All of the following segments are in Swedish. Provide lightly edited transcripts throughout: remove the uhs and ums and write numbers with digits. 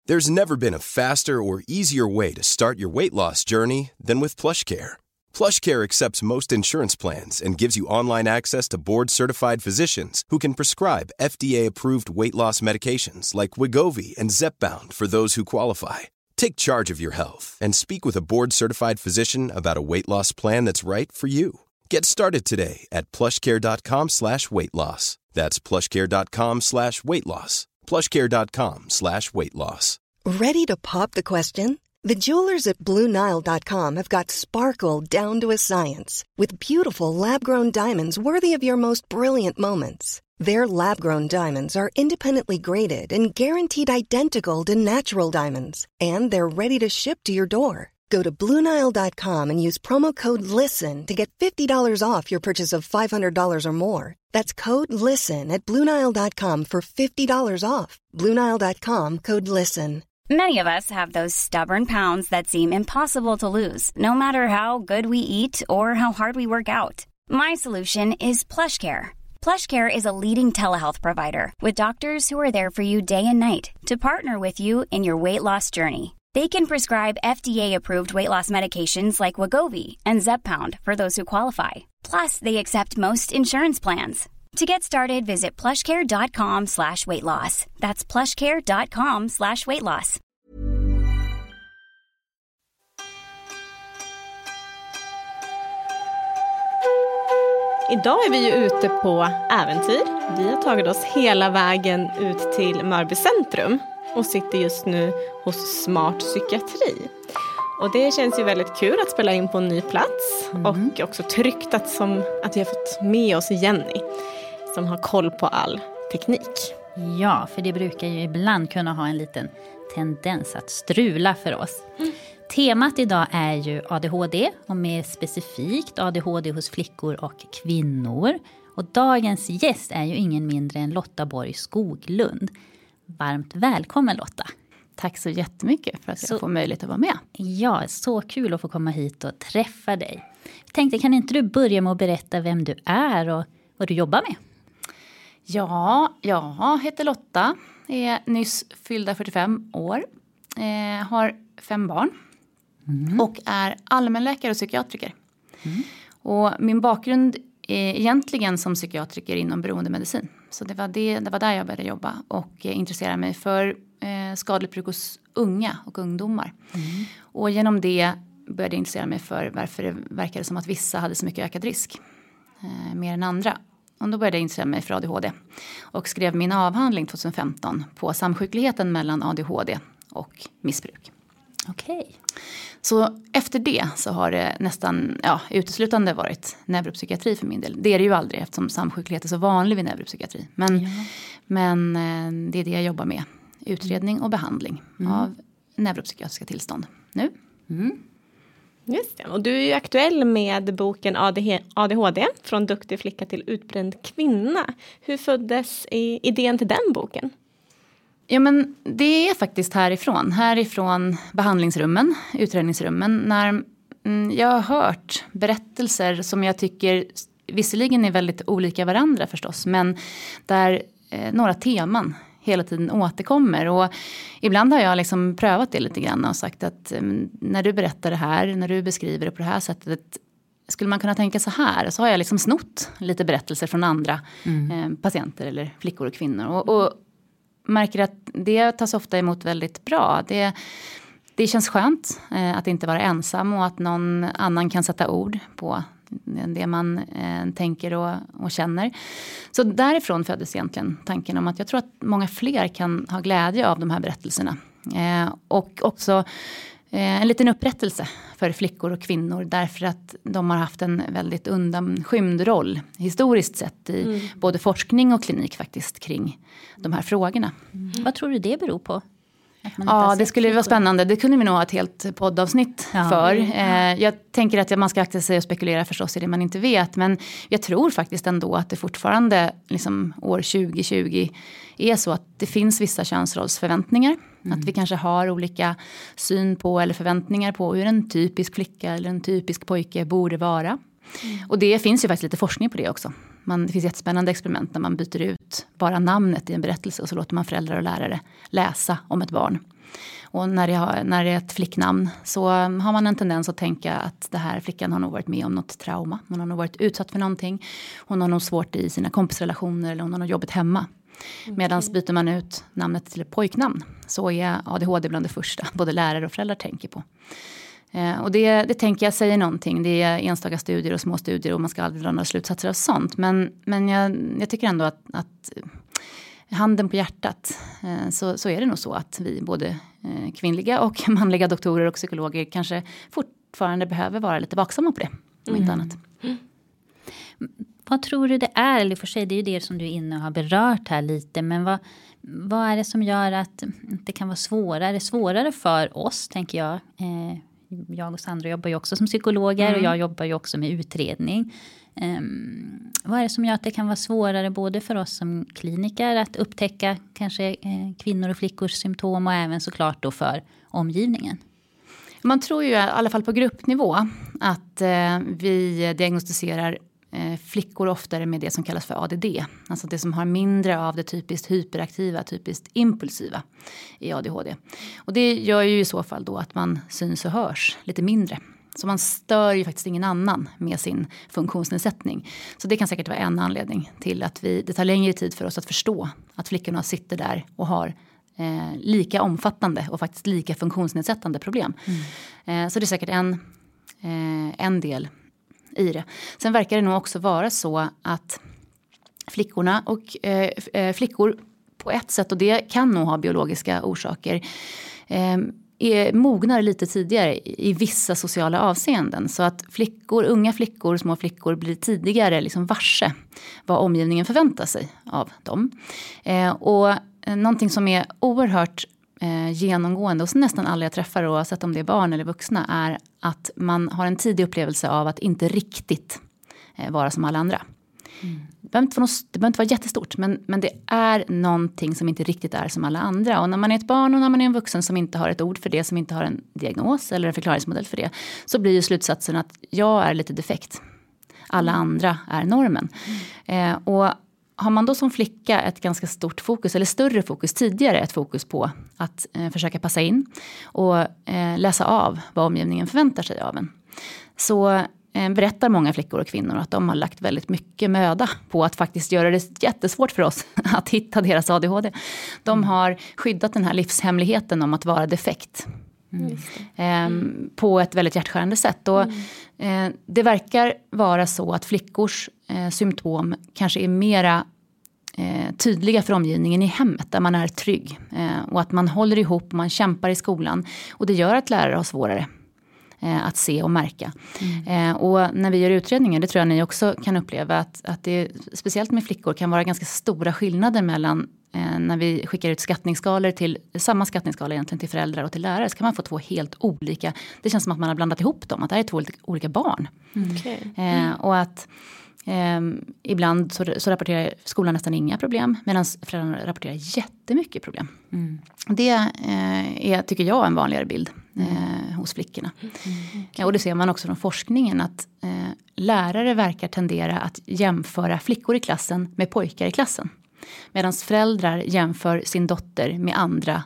There's never been a faster or easier way to start your weight loss journey than with PlushCare. PlushCare accepts most insurance plans and gives you online access to board-certified physicians who can prescribe FDA-approved weight loss medications like Wegovy and Zepbound for those who qualify. Take charge of your health and speak with a board-certified physician about a weight loss plan that's right for you. Get started today at plushcare.com/weightloss. That's plushcare.com/weightloss. plushcare.com/weightloss. Ready to pop the question? The jewelers at BlueNile.com have got sparkle down to a science with beautiful lab-grown diamonds worthy of your most brilliant moments. Their lab-grown diamonds are independently graded and guaranteed identical to natural diamonds, and they're ready to ship to your door. Go to BlueNile.com and use promo code LISTEN to get $50 off your purchase of $500 or more. That's code LISTEN at BlueNile.com for $50 off. BlueNile.com, code LISTEN. Many of us have those stubborn pounds that seem impossible to lose, no matter how good we eat or how hard we work out. My solution is PlushCare. PlushCare is a leading telehealth provider with doctors who are there for you day and night to partner with you in your weight loss journey. They can prescribe FDA-approved weight loss medications like Wegovy and Zepbound for those who qualify. Plus, they accept most insurance plans. To get started, visit plushcare.com/weightloss. That's plushcare.com/weightloss. Idag är vi ju ute på äventyr. Vi har tagit oss hela vägen ut till Mörby centrum och sitter just nu hos Smart Psykiatri. Och det känns ju väldigt kul att spela in på en ny plats och också tryggt att vi har fått med oss Jenny som har koll på all teknik. Ja, för det brukar ju ibland kunna ha en liten tendens att strula för oss. Temat idag är ju ADHD och mer specifikt ADHD hos flickor och kvinnor. Och dagens gäst är ju ingen mindre än Lotta Borg Skoglund. Varmt välkommen Lotta. Tack så jättemycket för att jag får möjlighet att vara med. Ja, så kul att få komma hit och träffa dig. Jag tänkte, kan inte du börja med att berätta vem du är och vad du jobbar med? Ja, jag heter Lotta. Är nyss fyllda 45 år. Har 5 barn. Och är allmänläkare och psykiatriker. Och min bakgrund är egentligen som psykiatriker inom beroendemedicin. Så det var där jag började jobba. Och intresserade mig för skadligt bruk hos unga och ungdomar. Och genom det började jag intressera mig för varför det verkade som att vissa hade så mycket ökad risk. Mer än andra. Och då började jag intressera mig för ADHD. Och skrev min avhandling 2015 på samsjukligheten mellan ADHD och missbruk. Okej. Så efter det så har det nästan uteslutande varit neuropsykiatri för min del. Det är det ju aldrig eftersom samsjuklighet är så vanlig vid neuropsykiatri. Men det är det jag jobbar med. Utredning och behandling av neuropsykiatriska tillstånd nu. Just det. Och du är ju aktuell med boken ADHD, från duktig flicka till utbränd kvinna. Hur föddes idén till den boken? Ja, men det är faktiskt härifrån behandlingsrummen, utredningsrummen. När jag har hört berättelser som jag tycker visserligen är väldigt olika varandra förstås. Men där några teman hela tiden återkommer. Och ibland har jag liksom prövat det lite grann och sagt att när du berättar det här, när du beskriver det på det här sättet, skulle man kunna tänka så här? Så har jag liksom snott lite berättelser från andra patienter eller flickor och kvinnor. Och märker att det tas ofta emot väldigt bra. Det känns skönt att inte vara ensam och att någon annan kan sätta ord på det man tänker och känner. Så därifrån föddes egentligen tanken om att jag tror att många fler kan ha glädje av de här berättelserna. Och också en liten upprättelse för flickor och kvinnor därför att de har haft en väldigt undanskymd roll historiskt sett i både forskning och klinik faktiskt kring de här frågorna. Vad tror du det beror på? Ja, det skulle vara spännande. Det kunde vi nog ha ett helt poddavsnitt för. Jag tänker att man ska akta sig och spekulera förstås i det man inte vet. Men jag tror faktiskt ändå att det fortfarande liksom år 2020 är så att det finns vissa könsrollsförväntningar. Att vi kanske har olika syn på eller förväntningar på hur en typisk flicka eller en typisk pojke borde vara. Och det finns ju faktiskt lite forskning på det också. Det finns jättespännande experiment när man byter ut bara namnet i en berättelse och så låter man föräldrar och lärare läsa om ett barn. Och när det är ett flicknamn så har man en tendens att tänka att det här flickan har nog varit med om något trauma. Hon har nog varit utsatt för någonting. Hon har nog svårt i sina kompisrelationer eller hon har nog jobbet hemma. Medan byter man ut namnet till ett pojknamn så är ADHD bland det första både lärare och föräldrar tänker på. Och det tänker jag säger någonting. Det är enstaka studier och små studier och man ska aldrig dra några slutsatser av sånt. Men jag tycker ändå att handen på hjärtat så är det nog så att vi både kvinnliga och manliga doktorer och psykologer kanske fortfarande behöver vara lite vaksamma på det. Om inte annat. Vad tror du det är? Eller för sig, det är ju det som du är inne och har berört här lite. Men vad är det som gör att det kan vara svårare för oss, tänker jag. Jag och Sandra jobbar ju också som psykologer och jag jobbar ju också med utredning. Vad är det som gör att det kan vara svårare både för oss som kliniker att upptäcka kanske kvinnor och flickors symptom och även såklart då för omgivningen? Man tror ju i alla fall på gruppnivå att vi diagnostiserar flickor oftare med det som kallas för ADD. Alltså det som har mindre av det typiskt hyperaktiva, typiskt impulsiva i ADHD. Och det gör ju i så fall då att man syns och hörs lite mindre. Så man stör ju faktiskt ingen annan med sin funktionsnedsättning. Så det kan säkert vara en anledning till att det tar längre tid för oss att förstå att flickorna sitter där och har lika omfattande och faktiskt lika funktionsnedsättande problem. Så det är säkert en del i det. Sen verkar det nog också vara så att flickorna och flickor på ett sätt, och det kan nog ha biologiska orsaker, mognar lite tidigare i vissa sociala avseenden. Så att unga flickor, små flickor blir tidigare liksom varse vad omgivningen förväntar sig av dem. Och någonting som är oerhört genomgående hos nästan alla jag träffar, oavsett om det är barn eller vuxna, är att man har en tidig upplevelse av att inte riktigt vara som alla andra. Det behöver inte vara jättestort, men det är någonting som inte riktigt är som alla andra. Och när man är ett barn och när man är en vuxen som inte har ett ord för det, som inte har en diagnos eller en förklaringsmodell för det, så blir ju slutsatsen att jag är lite defekt. Alla andra är normen. Och har man då som flicka ett ganska stort fokus, eller större fokus tidigare, ett fokus på att försöka passa in och läsa av vad omgivningen förväntar sig av en, så berättar många flickor och kvinnor att de har lagt väldigt mycket möda på att faktiskt göra det jättesvårt för oss att hitta deras ADHD. De har skyddat den här livshemligheten om att vara defekt. På ett väldigt hjärtskärande sätt. Och det verkar vara så att flickors symptom kanske är mera tydliga för omgivningen i hemmet, där man är trygg. Och att man håller ihop, man kämpar i skolan. Och det gör att lärare har svårare att se och märka. Och när vi gör utredningar, det tror jag ni också kan uppleva, att det speciellt med flickor kan vara ganska stora skillnader mellan när vi skickar ut skattningsskalor till samma skattningsskala egentligen till föräldrar och till lärare, så kan man få två helt olika, det känns som att man har blandat ihop dem, att det här är två olika barn. Och att ibland så rapporterar skolan nästan inga problem, medan föräldrarna rapporterar jättemycket problem. Det är, tycker jag, en vanligare bild hos flickorna. Och det ser man också från forskningen, att lärare verkar tendera att jämföra flickor i klassen med pojkar i klassen. Medan föräldrar jämför sin dotter med andra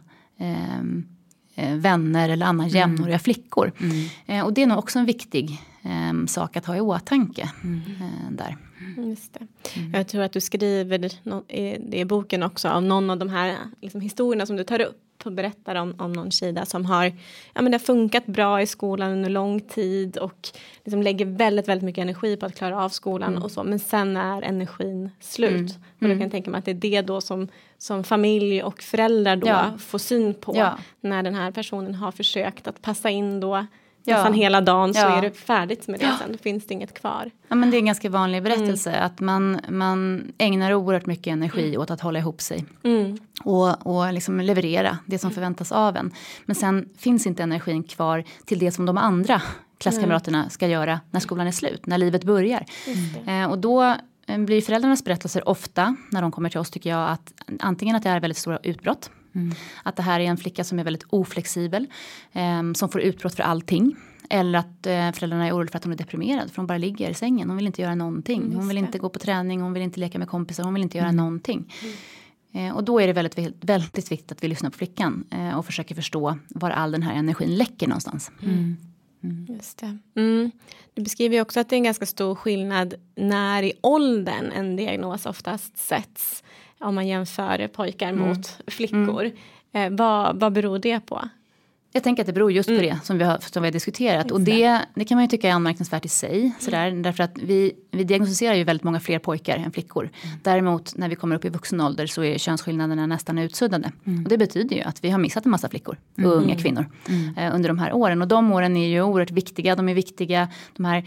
vänner eller andra jämnåriga flickor. Och det är nog också en viktig sak att ha i åtanke där. Just det. Jag tror att du skriver det i boken också om någon av de här liksom, historierna som du tar upp och berättar om någon tjej som har, det har funkat bra i skolan under lång tid och liksom lägger väldigt, väldigt mycket energi på att klara av skolan och så, men sen är energin slut. Och då kan jag tänka mig att det är det då som familj och föräldrar då får syn på när den här personen har försökt att passa in då nästan hela dagen, så är det färdigt med det sen. Då finns det inget kvar. Ja, men det är en ganska vanlig berättelse att man ägnar oerhört mycket energi åt att hålla ihop sig. Och liksom leverera det som förväntas av en. Men sen finns inte energin kvar till det som de andra klasskamraterna ska göra när skolan är slut, när livet börjar. Och då blir föräldrarnas berättelser ofta, när de kommer till oss, tycker jag, att antingen att det är väldigt stora utbrott. Att det här är en flicka som är väldigt oflexibel, som får utbrott för allting. Eller att föräldrarna är oroliga för att hon är deprimerad, för hon bara ligger i sängen. Hon vill inte göra någonting. Hon vill inte gå på träning, hon vill inte leka med kompisar, hon vill inte göra någonting. Och då är det väldigt, väldigt viktigt att vi lyssnar på flickan och försöker förstå var all den här energin läcker någonstans. Just det. Du beskriver ju också att det är en ganska stor skillnad när i åldern en diagnos oftast sätts om man jämför pojkar mot flickor. Vad beror det på? Jag tänker att det beror just på det som vi har diskuterat. Exakt. Och det kan man ju tycka är anmärkningsvärt i sig. Därför att vi diagnostiserar ju väldigt många fler pojkar än flickor. Däremot när vi kommer upp i vuxen ålder så är könsskillnaderna nästan utsuddade. Och det betyder ju att vi har missat en massa flickor och unga kvinnor under de här åren. Och de åren är ju oerhört viktiga. De är viktiga, de här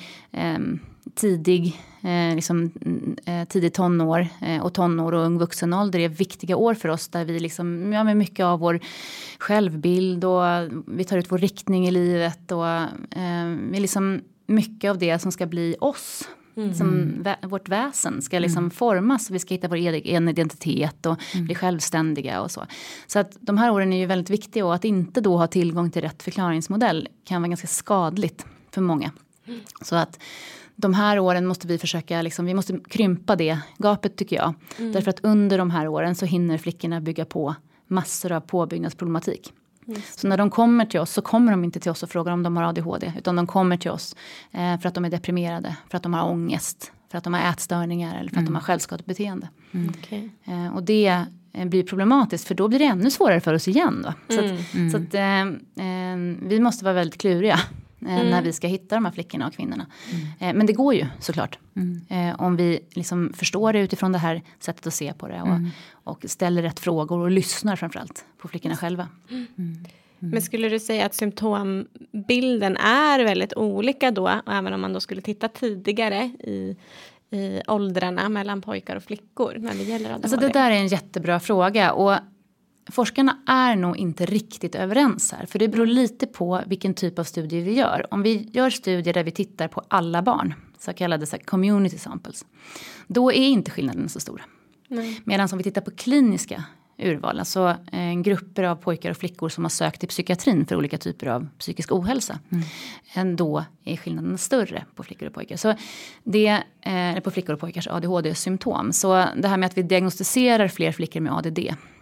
tidig tonår och tonår och ung vuxen ålder är viktiga år för oss där vi liksom, med mycket av vår självbild och vi tar ut vår riktning i livet och vi liksom mycket av det som ska bli oss. Som vårt väsen ska liksom formas och vi ska hitta vår egen identitet och bli självständiga och så. Så att de här åren är ju väldigt viktiga och att inte då ha tillgång till rätt förklaringsmodell kan vara ganska skadligt för många. Så att de här åren måste vi försöka, vi måste krympa det gapet tycker jag. Därför att under de här åren så hinner flickorna bygga på massor av påbyggnadsproblematik. Så när de kommer till oss så kommer de inte till oss och frågar om de har ADHD. Utan de kommer till oss för att de är deprimerade, för att de har ångest, för att de har ätstörningar eller för att de har självskadebeteende. Och det blir problematiskt för då blir det ännu svårare för oss igen. Va? Så att vi måste vara väldigt kluriga. När vi ska hitta de här flickorna och kvinnorna. Men det går ju såklart. Om vi liksom förstår det utifrån det här sättet att se på det. Och ställer rätt frågor och lyssnar framförallt på flickorna själva. Men skulle du säga att symptombilden är väldigt olika då? Även om man då skulle titta tidigare i åldrarna mellan pojkar och flickor när det gäller ADHD? Alltså det där är en jättebra fråga och forskarna är nog inte riktigt överens här. För det beror lite på vilken typ av studier vi gör. Om vi gör studier där vi tittar på alla barn, så kallade community samples, då är inte skillnaden så stora. Medan om vi tittar på kliniska urval, alltså grupper av pojkar och flickor som har sökt till psykiatrin för olika typer av psykisk ohälsa, då är skillnaden större på flickor och pojkar. Så det är på flickor och pojkars ADHD-symptom. Så det här med att vi diagnostiserar fler flickor med ADD.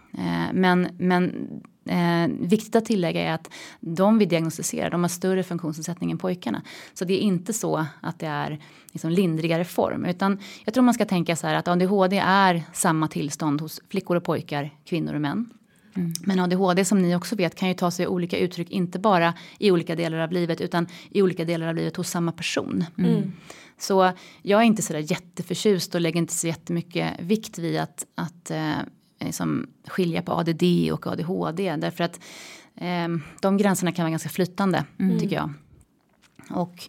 Men viktigt att tillägga är att de vi diagnostiserar, de har större funktionsnedsättning än pojkarna. Så det är inte så att det är liksom lindrigare form. Utan jag tror man ska tänka så här att ADHD är samma tillstånd hos flickor och pojkar, kvinnor och män. Men ADHD som ni också vet kan ju ta sig olika uttryck, inte bara i olika delar av livet utan i olika delar av livet hos samma person. Så jag är inte så där jätteförtjust och lägger inte så jättemycket vikt vid att liksom skilja på ADD och ADHD. Därför att de gränserna kan vara ganska flytande, tycker jag. Och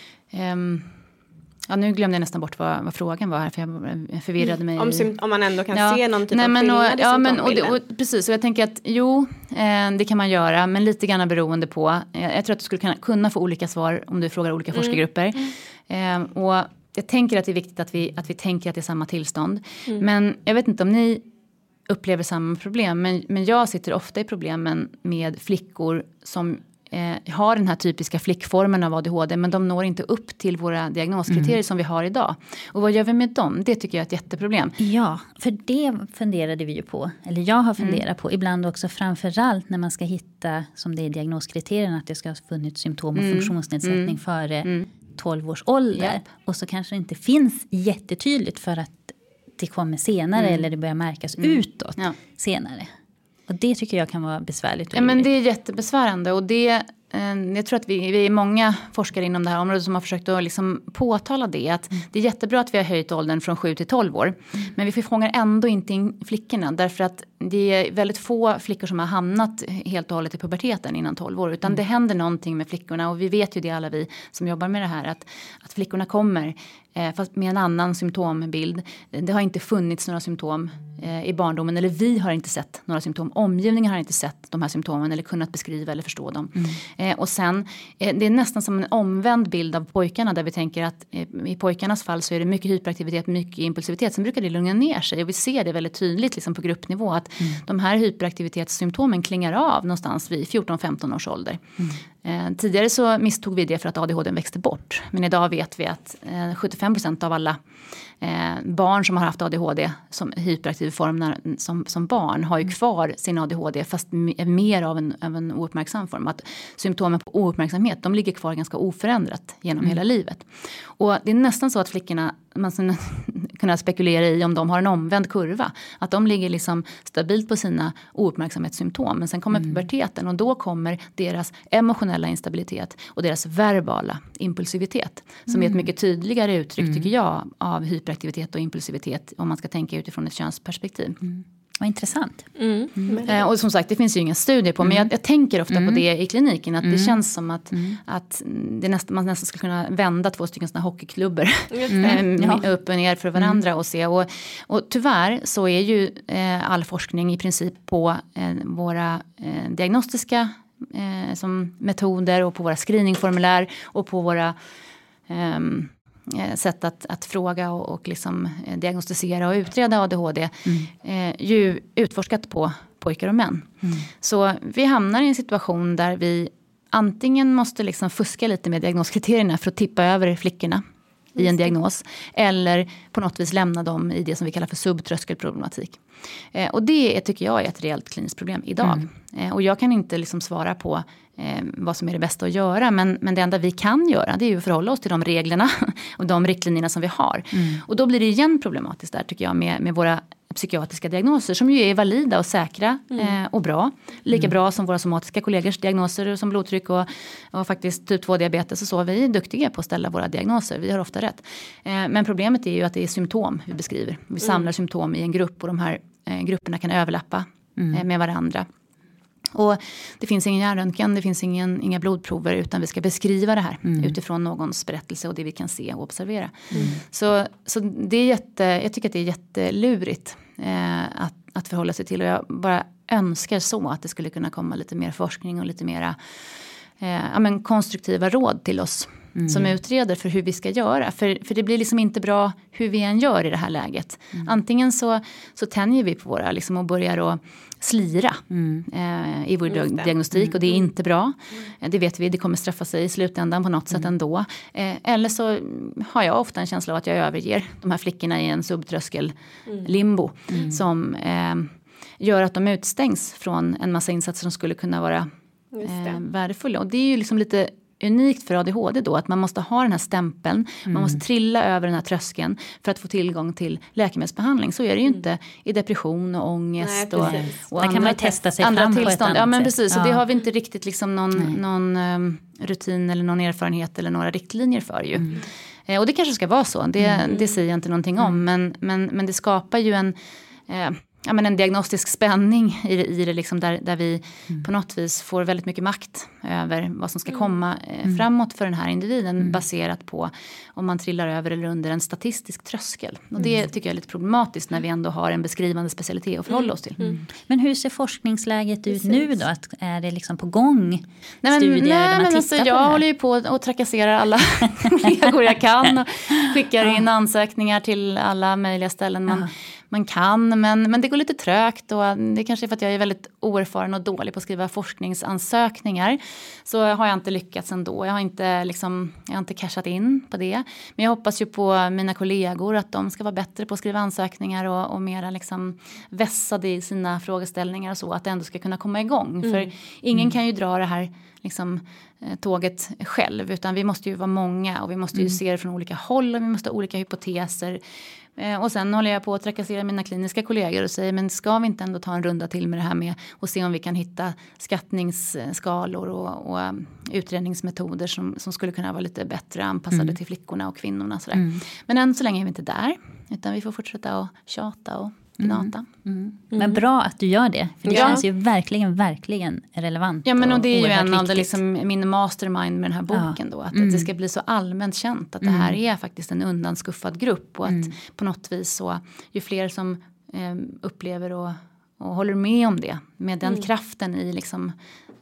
nu glömde jag nästan bort vad frågan var här, för jag förvirrade mig. Om man ändå kan se någon typ av skillnad i symptombilden. Precis, och jag tänker att det kan man göra, men lite grann beroende på. Jag tror att du skulle kunna få olika svar om du frågar olika forskargrupper. Och jag tänker att det är viktigt att vi tänker att det är samma tillstånd. Men jag vet inte om ni upplever samma problem. Men jag sitter ofta i problemen med flickor som har den här typiska flickformen av ADHD. Men de når inte upp till våra diagnoskriterier som vi har idag. Och vad gör vi med dem? Det tycker jag är ett jätteproblem. Ja, för det funderade vi ju på. Eller jag har funderat på. Ibland också framförallt när man ska hitta, som det är diagnoskriterierna, att det ska ha funnits symptom och funktionsnedsättning före 12 års ålder. Och så kanske det inte finns jättetydligt för att det kommer senare eller det börjar märkas utåt senare. Och det tycker jag kan vara besvärligt. Ja, men det är jättebesvärande och jag tror att vi är många forskare inom det här området som har försökt att liksom påtala det. Att det är jättebra att vi har höjt åldern från 7 till 12 år. Men vi fångar ändå inte in flickorna. Därför att det är väldigt få flickor som har hamnat helt och hållet i puberteten innan 12 år. Utan det händer någonting med flickorna. Och vi vet ju det alla vi som jobbar med det här. Att flickorna kommer fast med en annan symptombild. Det har inte funnits några symptom i barndomen. Eller vi har inte sett några symptom. Omgivningen har inte sett de här symptomen. Eller kunnat beskriva eller förstå dem. Och sen, det är nästan som en omvänd bild av pojkarna. Där vi tänker att i pojkarnas fall så är det mycket hyperaktivitet, mycket impulsivitet. Sen brukar det lugna ner sig. Och vi ser det väldigt tydligt liksom på gruppnivå. Att de här hyperaktivitetssymptomen klingar av någonstans vid 14-15 års ålder. Tidigare så misstog vi det för att ADHD växte bort. Men idag vet vi att 75% av alla barn som har haft ADHD som hyperaktiv form som barn har ju kvar sin ADHD fast mer av en ouppmärksam form. Att symptomen på ouppmärksamhet, de ligger kvar ganska oförändrat genom hela livet. Och det är nästan så att flickorna, man ska kunna spekulera i om de har en omvänd kurva. Att de ligger liksom stabilt på sina ouppmärksamhetssymptom. Men sen kommer puberteten och då kommer deras emotionella instabilitet och deras verbala impulsivitet. Som är ett mycket tydligare uttryck tycker jag av hyperaktivitet och impulsivitet om man ska tänka utifrån ett könsperspektiv. Vad intressant. Och som sagt, det finns ju inga studier på. Men jag tänker ofta på det i kliniken. Att det känns som att man nästan skulle kunna vända 2 stycken såna hockeyklubbar upp och ner för varandra och se. Och tyvärr så är ju all forskning i princip på våra diagnostiska som metoder och på våra screeningformulär och på våra sätt att fråga och liksom diagnostisera och utreda ADHD ju utforskat på pojkar och män. Så vi hamnar i en situation där vi antingen måste liksom fuska lite med diagnoskriterierna för att tippa över flickorna i en diagnos eller på något vis lämna dem i det som vi kallar för subtröskelproblematik. Och det tycker jag är ett reellt kliniskt problem idag. Och jag kan inte liksom svara på vad som är det bästa att göra. Men det enda vi kan göra det är ju att förhålla oss till de reglerna och de riktlinjerna som vi har. Och då blir det igen problematiskt där tycker jag med våra psykiatriska diagnoser som ju är valida och säkra och bra. Lika bra som våra somatiska kollegors diagnoser som blodtryck och faktiskt typ 2-diabetes och så. Vi är duktiga på att ställa våra diagnoser. Vi har ofta rätt. Men problemet är ju att det är symptom vi beskriver. Vi samlar symptom i en grupp och de här grupperna kan överlappa med varandra. Och det finns ingen hjärnröntgen, det finns inga blodprover utan vi ska beskriva det här utifrån någons berättelse och det vi kan se och observera. Så det är jag tycker att det är jättelurigt att förhålla sig till och jag bara önskar så att det skulle kunna komma lite mer forskning och lite mera konstruktiva råd till oss som utreder för hur vi ska göra. För det blir liksom inte bra hur vi än gör i det här läget. Antingen så tänjer vi på våra liksom, och börjar att slira i vår diagnostik och det är inte bra. Det vet vi, det kommer straffa sig i slutändan på något sätt ändå. Eller så har jag ofta en känsla av att jag överger de här flickorna i en subtröskel limbo som gör att de utstängs från en massa insatser som skulle kunna vara värdefulla. Och det är ju liksom lite unikt för ADHD då att man måste ha den här stämpeln, man måste trilla över den här tröskeln för att få tillgång till läkmålsbehandling. Så är det ju inte i depression och ångest och där kan man testa sig fram tillstånd. På ett annat ja men sätt. precis, och det har vi inte riktigt liksom någon rutin eller någon erfarenhet eller några riktlinjer för ju. Och det kanske ska vara så, det säger jag inte någonting om men det skapar ju en diagnostisk spänning i det liksom där vi på något vis får väldigt mycket makt över vad som ska komma framåt för den här individen baserat på om man trillar över eller under en statistisk tröskel. Och det tycker jag är lite problematiskt när vi ändå har en beskrivande specialitet att förhålla oss till. Men hur ser forskningsläget ut nu då? Är det liksom på gång studier där man tittar på jag håller ju på och trakasserar alla kollegor jag kan och skickar in ansökningar till alla möjliga ställen man kan, men det går lite trögt och det kanske är för att jag är väldigt oerfaren och dålig på att skriva forskningsansökningar. Så har jag inte lyckats ändå. Jag har inte cashat in på det. Men jag hoppas ju på mina kollegor att de ska vara bättre på att skriva ansökningar och mera liksom vässade i sina frågeställningar och så. Att det ändå ska kunna komma igång. För ingen kan ju dra det här liksom, tåget själv. Utan vi måste ju vara många och vi måste ju se det från olika håll och vi måste ha olika hypoteser. Och sen håller jag på att trakassera mina kliniska kollegor och säger men ska vi inte ändå ta en runda till med det här med och se om vi kan hitta skattningsskalor och utredningsmetoder som skulle kunna vara lite bättre anpassade till flickorna och kvinnorna. Sådär. Men än så länge är vi inte där utan vi får fortsätta att tjata och gnata. Men bra att du gör det. För det känns ju verkligen relevant. Ja men och det är ju en av det, liksom, min mastermind med den här boken då. Att det ska bli så allmänt känt att det här är faktiskt en undanskuffad grupp. Och att på något vis så ju fler som upplever och håller med om det. Med den kraften i liksom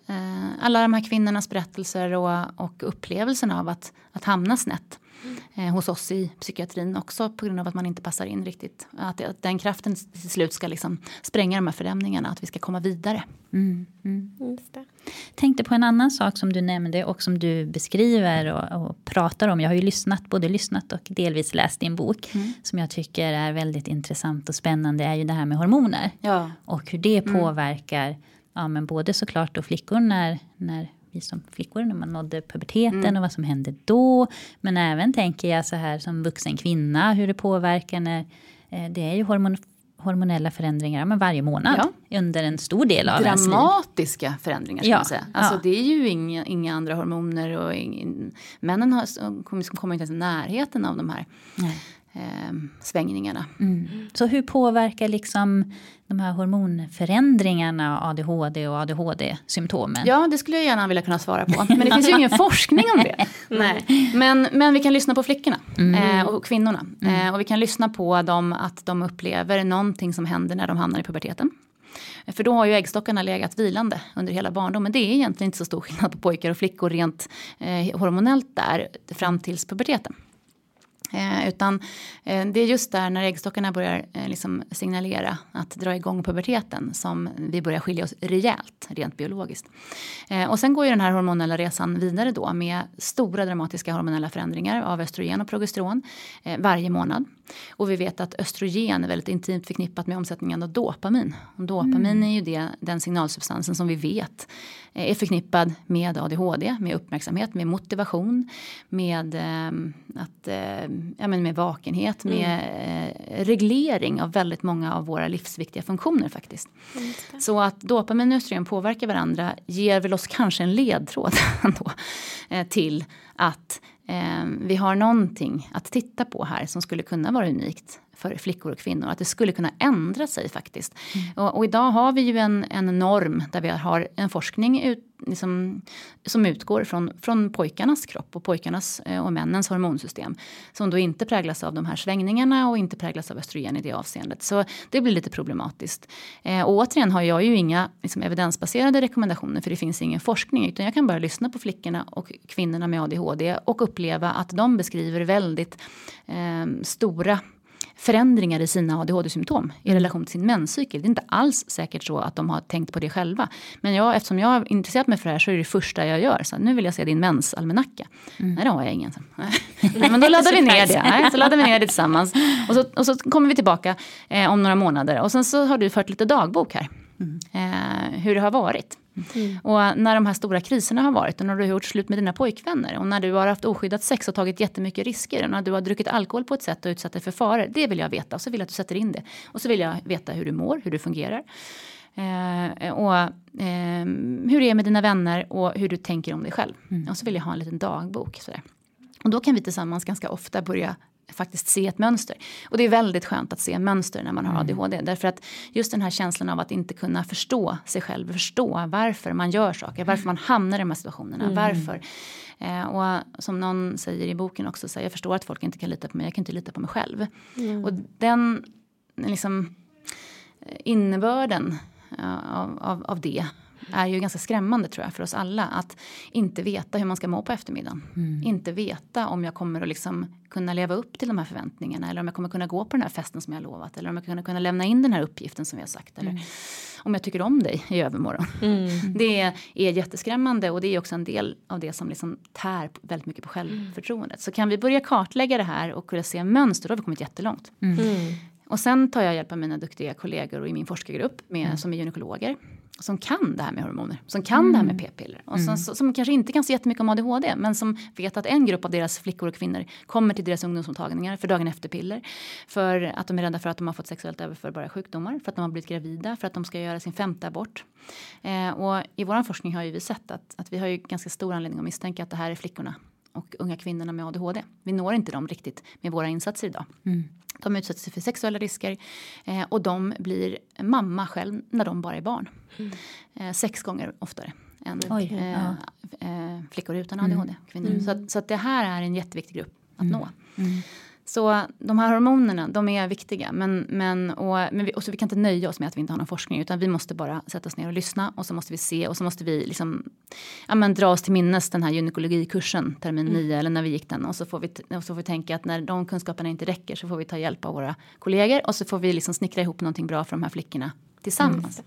alla de här kvinnornas berättelser och upplevelsen av att hamna snett hos oss i psykiatrin också på grund av att man inte passar in riktigt. Att den kraften till slut ska liksom spränga de här fördämningarna, att vi ska komma vidare. Just det. Tänkte på en annan sak som du nämnde och som du beskriver och pratar om. Jag har ju både lyssnat och delvis läst din bok som jag tycker är väldigt intressant och spännande, är ju det här med hormoner. Ja. Och hur det påverkar men både såklart då flickor när vi som flickor när man nådde puberteten och vad som hände då. Men även tänker jag så här som vuxen kvinna hur det påverkar när det är ju hormonella förändringar varje månad under en stor del av ens liv. Dramatiska förändringar ska man säga. Alltså det är ju inga andra hormoner och männen kommer inte ens i närheten av de här svängningarna. Så hur påverkar liksom de här hormonförändringarna ADHD och ADHD-symptomen? Ja, det skulle jag gärna vilja kunna svara på. Men det finns ju ingen forskning om det. Nej. Men vi kan lyssna på flickorna och kvinnorna. Och vi kan lyssna på dem att de upplever någonting som händer när de hamnar i puberteten. För då har ju äggstockarna legat vilande under hela barndomen. Det är egentligen inte så stor skillnad på pojkar och flickor rent hormonellt där fram tills puberteten. Utan det är just där när äggstockarna börjar liksom signalera att dra igång puberteten som vi börjar skilja oss rejält rent biologiskt. Och sen går ju den här hormonella resan vidare då med stora dramatiska hormonella förändringar av östrogen och progesteron varje månad. Och vi vet att östrogen är väldigt intimt förknippat med omsättningen av dopamin. Och dopamin är ju den signalsubstansen som vi vet är förknippad med ADHD, med uppmärksamhet, med motivation, med med vakenhet, med reglering av väldigt många av våra livsviktiga funktioner faktiskt. Så att dopamin och östrogen påverkar varandra ger väl oss kanske en ledtråd ändå, till att vi har någonting att titta på här som skulle kunna vara unikt för flickor och kvinnor. Att det skulle kunna ändra sig faktiskt. Och idag har vi ju en norm där vi har en forskning som utgår från pojkarnas kropp och pojkarnas och männens hormonsystem. Som då inte präglas av de här svängningarna och inte präglas av östrogen i det avseendet. Så det blir lite problematiskt. Och återigen har jag ju inga evidensbaserade rekommendationer för det finns ingen forskning. Utan jag kan bara lyssna på flickorna och kvinnorna med ADHD och uppleva att de beskriver väldigt stora förändringar i sina ADHD-symptom i relation till sin menscykel. Det är inte alls säkert så att de har tänkt på det själva. Men eftersom jag har intresserat mig för det här så är det första jag gör. Så nu vill jag se din mensalmanacka. Nej, det har jag ingen. Men då laddar vi ner det. Nej, så laddar vi ner det tillsammans. Och så kommer vi tillbaka om några månader. Och sen så har du fört lite dagbok här. Hur det har varit. Och när de här stora kriserna har varit och när du har gjort slut med dina pojkvänner och när du har haft oskyddat sex och tagit jättemycket risker och när du har druckit alkohol på ett sätt och utsatt dig för faror, det vill jag veta och så vill jag att du sätter in det och så vill jag veta hur du mår, hur du fungerar hur det är med dina vänner och hur du tänker om dig själv och så vill jag ha en liten dagbok sådär. Och då kan vi tillsammans ganska ofta börja faktiskt se ett mönster. Och det är väldigt skönt att se mönster när man har ADHD. Därför att just den här känslan av att inte kunna förstå sig själv. Förstå varför man gör saker. Varför man hamnar i de här situationerna. Varför. Och som någon säger i boken också. Så jag förstår att folk inte kan lita på mig. Jag kan inte lita på mig själv. Och den innebörden av det är ju ganska skrämmande tror jag för oss alla. Att inte veta hur man ska må på eftermiddagen. Inte veta om jag kommer att kunna leva upp till de här förväntningarna. Eller om jag kommer kunna gå på den här festen som jag har lovat. Eller om jag kommer kunna lämna in den här uppgiften som vi har sagt. Eller om jag tycker om dig i övermorgon. Det är jätteskrämmande. Och det är också en del av det som tär väldigt mycket på självförtroendet. Så kan vi börja kartlägga det här och kunna se mönster. Då har vi kommit jättelångt. Och sen tar jag hjälp av mina duktiga kollegor och i min forskargrupp som är gynekologer. Som kan det här med hormoner. Som kan det här med p-piller. Och som kanske inte kan se jättemycket om ADHD. Men som vet att en grupp av deras flickor och kvinnor kommer till deras ungdomsmottagningar för dagen efter piller. För att de är rädda för att de har fått sexuellt överförbara sjukdomar. För att de har blivit gravida. För att de ska göra sin 5:e abort. Och i vår forskning har ju vi sett att vi har ju ganska stor anledning att misstänka att det här är flickorna. Och unga kvinnorna med ADHD. Vi når inte dem riktigt med våra insatser idag. De utsätter sig för sexuella risker. Och de blir mamma själv när de bara är barn. 6 gånger oftare än flickor utan ADHD. Kvinnor. Så att det här är en jätteviktig grupp att nå. Så de här hormonerna, de är viktiga. Så vi kan inte nöja oss med att vi inte har någon forskning. Utan vi måste bara sätta oss ner och lyssna. Och så måste vi se. Och så måste vi liksom, dra oss till minnes den här gynekologikursen termin 9. Eller när vi gick den. Och så får vi tänka att när de kunskaperna inte räcker. Så får vi ta hjälp av våra kollegor. Och så får vi liksom snickra ihop någonting bra för de här flickorna tillsammans.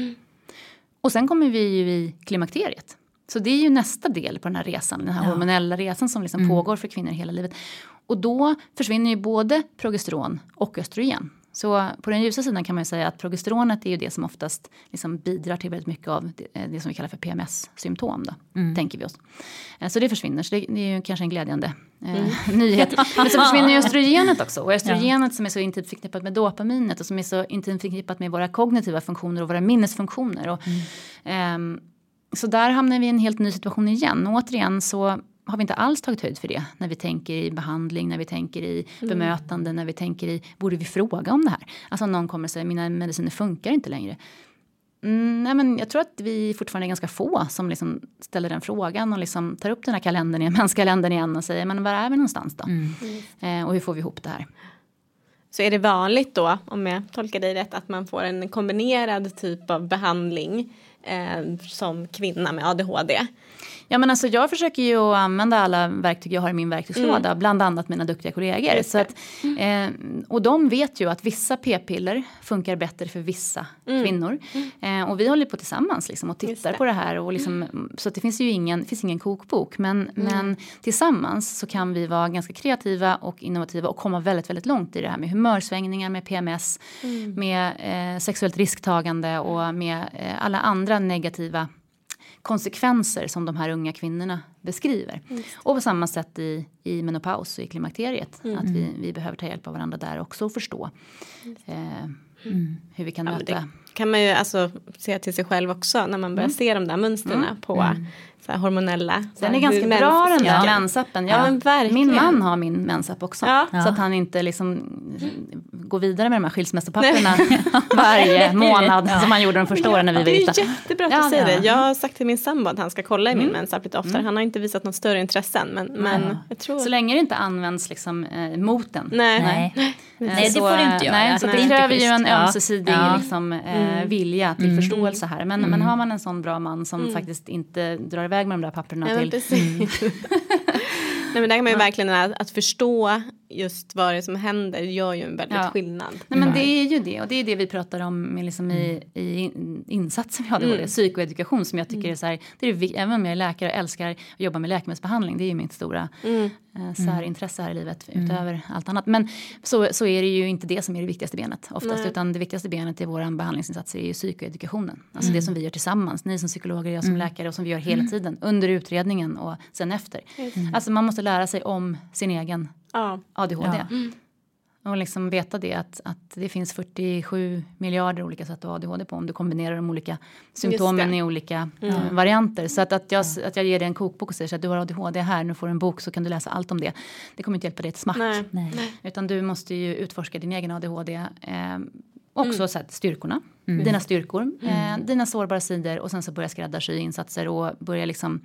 Och sen kommer vi ju i klimakteriet. Så det är ju nästa del på den här resan. Den här hormonella resan som liksom pågår för kvinnor hela livet. Och då försvinner ju både progesteron och östrogen. Så på den ljusa sidan kan man ju säga att progesteronet är ju det som oftast liksom bidrar till väldigt mycket av det som vi kallar för PMS-symptom då, tänker vi oss. Så det försvinner, så det är ju kanske en glädjande nyhet. Men så försvinner ju östrogenet också. Och östrogenet som är så intimt förknippat med dopaminet och som är så intimt förknippat med våra kognitiva funktioner och våra minnesfunktioner. Och, så där hamnar vi i en helt ny situation igen. Och återigen så har vi inte alls tagit höjd för det när vi tänker i behandling, när vi tänker i bemötande, när vi tänker i, borde vi fråga om det här? Alltså någon kommer och säger, mina mediciner funkar inte längre. Nej, men jag tror att vi fortfarande är ganska få som liksom ställer den frågan och liksom tar upp den här kalendern igen, menskalendern igen och säger, men var är vi någonstans då? Och hur får vi ihop det här? Så är det vanligt då, om jag tolkar dig rätt, att man får en kombinerad typ av behandling som kvinna med ADHD? Ja, men alltså jag försöker ju att använda alla verktyg jag har i min verktygslåda. Bland annat mina duktiga kollegor. Så att, och de vet ju att vissa p-piller funkar bättre för vissa kvinnor. Och vi håller på tillsammans liksom, och tittar på det här. Och liksom, så att det finns ju ingen kokbok. Men tillsammans så kan vi vara ganska kreativa och innovativa. Och komma väldigt, väldigt långt i det här med humörsvängningar, med PMS. Med sexuellt risktagande och med alla andra negativa konsekvenser som de här unga kvinnorna beskriver. Och på samma sätt i menopaus och i klimakteriet. Att vi behöver ta hjälp av varandra där också och förstå hur vi kan möta. Det kan man ju alltså se till sig själv också när man börjar se de där mönstren på så här hormonella. Den är ganska bra den där mensappen. Min man har min mensapp också. Så att han inte liksom går vidare med de här skilsmässopapperna varje månad som han gjorde de första åren när vi var gifta. Det är jättebra att du säger det. Jag har sagt till min sambo att han ska kolla i min mensapp lite oftare. Han har inte visat något större intresse men jag tror... Så länge det inte används liksom, mot den. Nej, det får du inte göra. Nej, så det kräver ju en ömsesidig liksom, vilja till förståelse här. Men har man en sån bra man som faktiskt inte drar iväg med de där papperna till... Nej, men där kan man ju verkligen att förstå just vad det som händer gör ju en väldigt skillnad. Nej, men det är ju det. Och det är det vi pratar om med liksom i insatsen vi har. Psykoedukation som jag tycker är så här. Det är, även om jag är läkare och älskar att jobba med läkemedelsbehandling. Det är ju mitt stora särintresse här i livet utöver allt annat. Men så är det ju inte det som är det viktigaste benet oftast. Nej. Utan det viktigaste benet i våra behandlingsinsatser är ju psykoedukationen. Alltså det som vi gör tillsammans. Ni som psykologer, jag som läkare och som vi gör hela tiden. Under utredningen och sen efter. Alltså man måste lära sig om sin egen ADHD. Och liksom veta det att det finns 47 miljarder olika sätt att ha ADHD på om du kombinerar de olika symptomen i olika varianter. Så att jag ger dig en kokbok och säger så att du har ADHD här, nu får du en bok så kan du läsa allt om det. Det kommer inte hjälpa dig ett smack. Nej. Utan du måste ju utforska din egen ADHD. Också så att styrkorna, dina styrkor, dina sårbara sidor och sen så börja skräddarsy insatser och börja liksom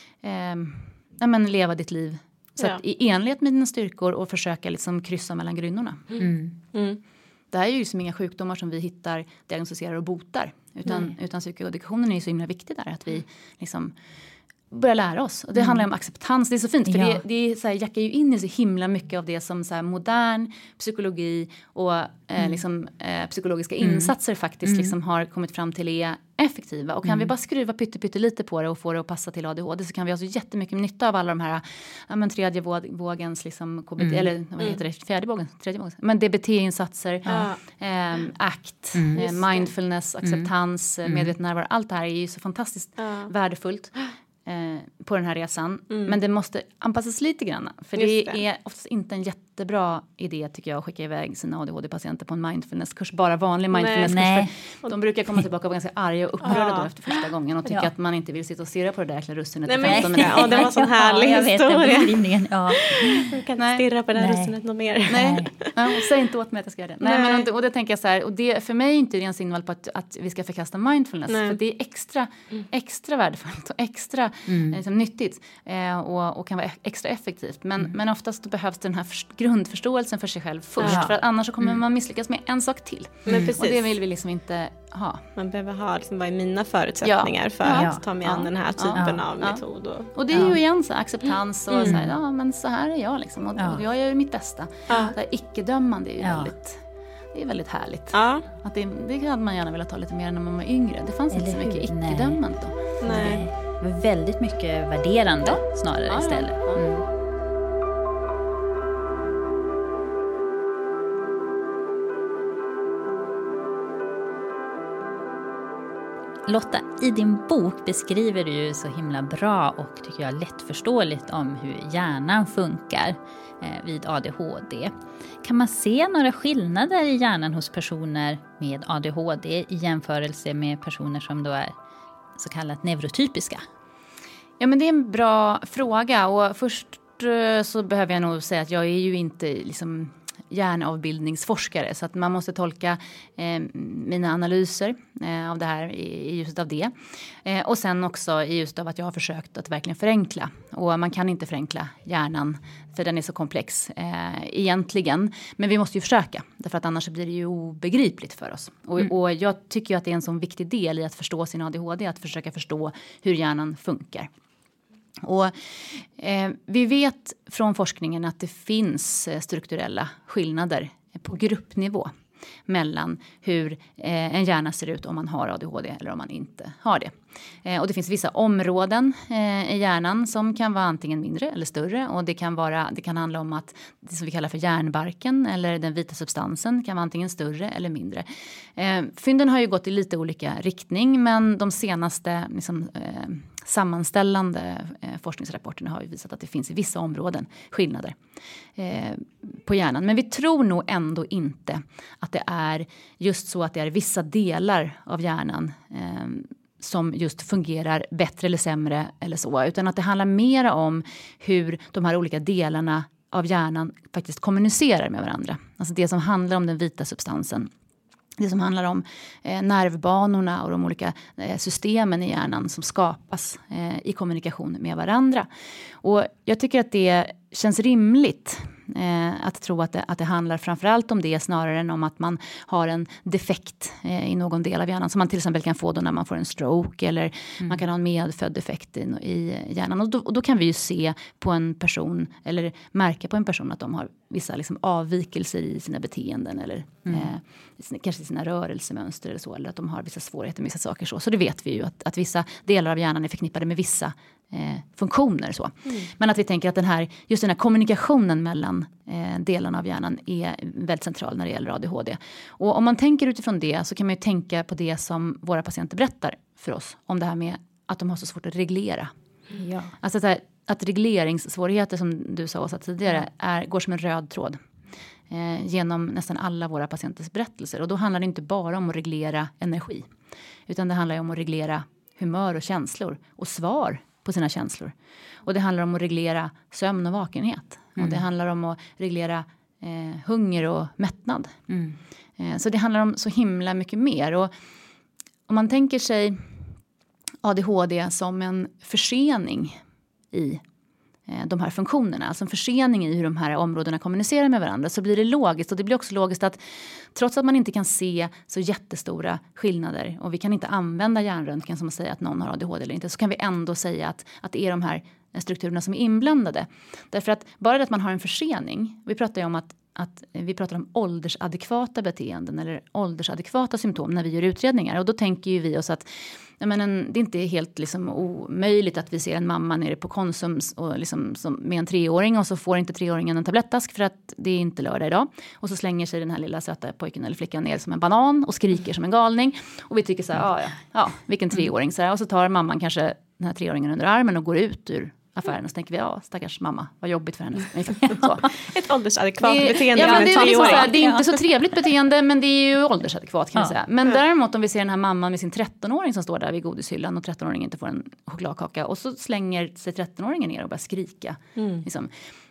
leva ditt liv. Så att i enlighet med dina styrkor och försöka liksom kryssa mellan grynnorna. Det här är ju liksom inga sjukdomar som vi hittar, diagnostiserar och botar. Utan psykoedukationen är ju så himla viktig där. Att vi liksom börjar lära oss. Och det handlar om acceptans. Det är så fint. För det är så här, jackar ju in i så himla mycket av det som så här, modern psykologi och psykologiska insatser faktiskt liksom har kommit fram till är effektiva. Och kan vi bara skruva pyttelite på det och få det att passa till ADHD så kan vi ha så jättemycket nytta av alla de här tredje vågens liksom KBT, eller vad heter det, tredje vågens. Men DBT-insatser, ACT, mindfulness, acceptans, medveten närvaro. Allt det här är ju så fantastiskt värdefullt på den här resan. Men det måste anpassas lite grann. För det är oftast inte en jättebra idé tycker jag att skicka iväg sina ADHD-patienter på en mindfulnesskurs. Bara vanlig mindfulnesskurs. De brukar komma tillbaka och vara ganska arga och upprörda då efter första gången. Och tycka att man inte vill sitta och stirra på det där jäkla russinet. Nej, det var en sån härlig historia. Jag kan inte stirra på det där russinet något mer. Säg inte åt mig att jag ska göra det. Och det tänker jag så här. Och det, för mig är inte det en signal på att vi ska förkasta mindfulness. För det är extra värdefullt och extra nyttigt. Och kan vara extra effektivt. Men oftast behövs den här grundförståelsen för sig själv först. För att annars så kommer man misslyckas med en sak till. Men precis. Och det vill vi liksom inte ha. Man behöver ha liksom, vad är mina förutsättningar för att ta mig an den här typen av metod. Och det är ju igen så acceptans och så här, men så här är jag liksom. Och jag gör mitt bästa. Så här, icke-dömande är ju väldigt härligt. Att det hade man gärna velat ta lite mer när man var yngre. Det fanns inte så mycket icke-dömande då. Nej. Det var väldigt mycket värderande snarare istället. Lotta, i din bok beskriver du ju så himla bra och tycker jag lättförståeligt om hur hjärnan funkar vid ADHD. Kan man se några skillnader i hjärnan hos personer med ADHD i jämförelse med personer som då är så kallat neurotypiska? Ja, men det är en bra fråga, och först så behöver jag nog säga att jag är ju inte liksom hjärnavbildningsforskare, så att man måste tolka mina analyser av det här i ljuset av det. Och sen också i ljuset av att jag har försökt att verkligen förenkla. Och man kan inte förenkla hjärnan för den är så komplex egentligen. Men vi måste ju försöka, därför att annars blir det ju obegripligt för oss. Och jag tycker ju att det är en sån viktig del i att förstå sin ADHD, att försöka förstå hur hjärnan funkar. Och vi vet från forskningen att det finns strukturella skillnader på gruppnivå mellan hur en hjärna ser ut om man har ADHD eller om man inte har det. Och det finns vissa områden i hjärnan som kan vara antingen mindre eller större, och det kan handla om att det som vi kallar för hjärnbarken eller den vita substansen kan vara antingen större eller mindre. Fynden har ju gått i lite olika riktning, men de senaste sammanställande forskningsrapporterna har ju visat att det finns i vissa områden skillnader på hjärnan. Men vi tror nog ändå inte att det är just så att det är vissa delar av hjärnan som just fungerar bättre eller sämre eller så, utan att det handlar mer om hur de här olika delarna av hjärnan faktiskt kommunicerar med varandra. Alltså det som handlar om den vita substansen. Det som handlar om nervbanorna och de olika systemen i hjärnan som skapas i kommunikation med varandra. Och jag tycker att det känns rimligt att tro att det handlar framförallt om det snarare än om att man har en defekt i någon del av hjärnan som man till exempel kan få då när man får en stroke, eller man kan ha en medfödd defekt i hjärnan. Och då kan vi ju se på en person eller märka på en person att de har vissa liksom avvikelser i sina beteenden eller kanske sina rörelsemönster eller så, eller att de har vissa svårigheter med vissa saker så det vet vi ju att vissa delar av hjärnan är förknippade med vissa funktioner så. Men att vi tänker att just den här kommunikationen mellan delarna av hjärnan är väldigt central när det gäller ADHD. Och om man tänker utifrån det så kan man ju tänka på det som våra patienter berättar för oss om det här med att de har så svårt att reglera. Ja. Alltså att regleringssvårigheter, som du sa Åsa tidigare, går som en röd tråd genom nästan alla våra patienters berättelser. Och då handlar det inte bara om att reglera energi, utan det handlar om att reglera humör och känslor och svar på sina känslor. Och det handlar om att reglera sömn och vakenhet. Och det handlar om att reglera hunger och mättnad. Så det handlar om så himla mycket mer. Och om man tänker sig ADHD som en försening i de här funktionerna, alltså en försening i hur de här områdena kommunicerar med varandra, så blir det logiskt. Och det blir också logiskt att trots att man inte kan se så jättestora skillnader och vi kan inte använda hjärnröntgen som att säga att någon har ADHD eller inte, så kan vi ändå säga att det är de här strukturerna som är inblandade. Därför att bara det att man har en försening, vi pratar ju om att vi pratar om åldersadekvata beteenden eller åldersadekvata symptom när vi gör utredningar. Och då tänker ju vi oss att det är inte helt liksom omöjligt att vi ser en mamma nere på Konsum och liksom, med en 3-åring, och så får inte 3-åringen en tablettask för att det är inte lördag idag. Och så slänger sig den här lilla söta pojken eller flickan ner som en banan och skriker som en galning. Och vi tycker så här, vilken 3-åring. Så här, och så tar mamman kanske den här 3-åringen under armen och går ut ur affären, och så tänker vi, stackars mamma, vad jobbigt för henne. Så. Ett åldersadekvat beteende. Ja, det är inte så trevligt beteende, men det är ju åldersadekvat kan man säga. Men däremot om vi ser den här mamman med sin 13-åring som står där vid godishyllan och 13-åringen inte får en chokladkaka, och så slänger sig 13-åringen ner och börjar skrika. Liksom.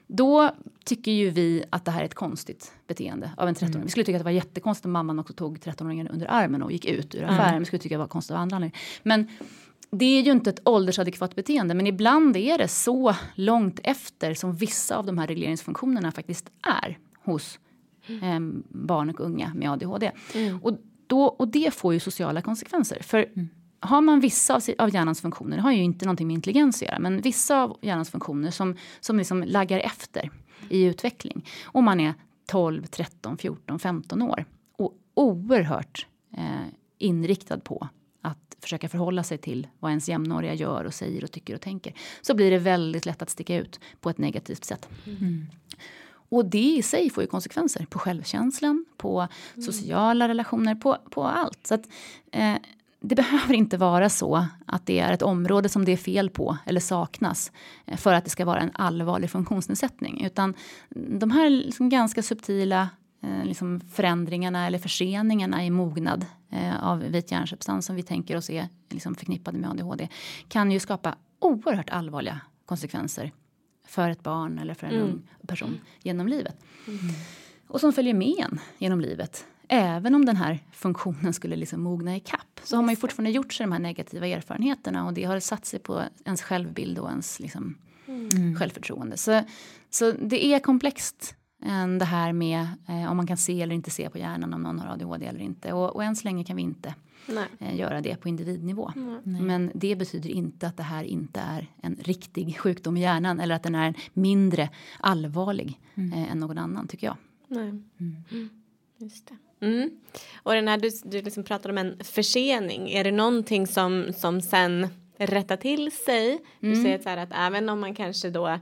Då tycker ju vi att det här är ett konstigt beteende av en 13-åring. Vi skulle tycka att det var jättekonstigt om mamman också tog 13-åringen under armen och gick ut ur affären. Vi skulle tycka att det var konstigt av andra anledningar. Men det är ju inte ett åldersadekvat beteende. Men ibland är det så långt efter som vissa av de här regleringsfunktionerna faktiskt är hos barn och unga med ADHD. Och det får ju sociala konsekvenser. För har man vissa av hjärnans funktioner, det har ju inte någonting med intelligens att göra, men vissa av hjärnans funktioner som liksom laggar efter i utveckling. Om man är 12, 13, 14, 15 år och oerhört inriktad på att försöka förhålla sig till vad ens jämnåriga gör och säger och tycker och tänker, så blir det väldigt lätt att sticka ut på ett negativt sätt. Och det i sig får ju konsekvenser på självkänslan, på sociala relationer, på allt. Så att det behöver inte vara så att det är ett område som det är fel på eller saknas för att det ska vara en allvarlig funktionsnedsättning. Utan de här liksom ganska subtila liksom förändringarna eller förseningarna i mognad av vit hjärnsubstans som vi tänker oss är liksom förknippade med ADHD kan ju skapa oerhört allvarliga konsekvenser för ett barn eller för en ung person genom livet. Och som följer med en genom livet. Även om den här funktionen skulle liksom mogna i kapp, så har man ju fortfarande gjort sig de här negativa erfarenheterna och det har satt sig på ens självbild och ens liksom självförtroende. Så det är komplext än det här med om man kan se eller inte se på hjärnan om någon har ADHD eller inte. Och än så länge kan vi inte göra det på individnivå. Men det betyder inte att det här inte är en riktig sjukdom i hjärnan eller att den är mindre allvarlig än någon annan, tycker jag. Just det. Och den här, du liksom pratar om en försening. Är det någonting som sen rättar till sig? Du säger så här att även om man kanske då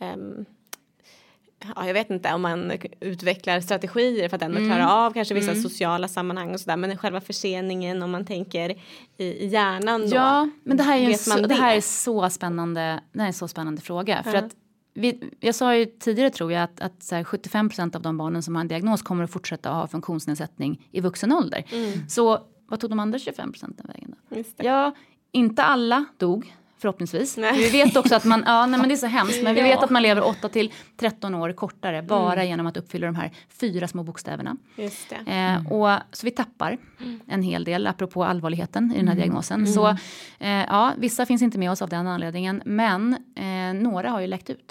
jag vet inte om man utvecklar strategier för att ändå klara av kanske vissa sociala sammanhang och sådär, men själva förseningen om man tänker i hjärnan då. Ja, men det här är så spännande. Det här är en så spännande fråga för att jag sa ju tidigare, tror jag, att så här 75% av de barnen som har en diagnos kommer att fortsätta ha funktionsnedsättning i vuxen ålder. Så vad tog de andra 25% den vägen då? Ja, inte alla dog, förhoppningsvis. Vi vet också att men det är så hemskt, men vi vet att man lever 8 till 13 år kortare bara genom att uppfylla de här 4 små bokstäverna. Just det. Och så vi tappar en hel del, apropå allvarligheten i den här diagnosen. Så vissa finns inte med oss av den anledningen, men några har ju läckt ut.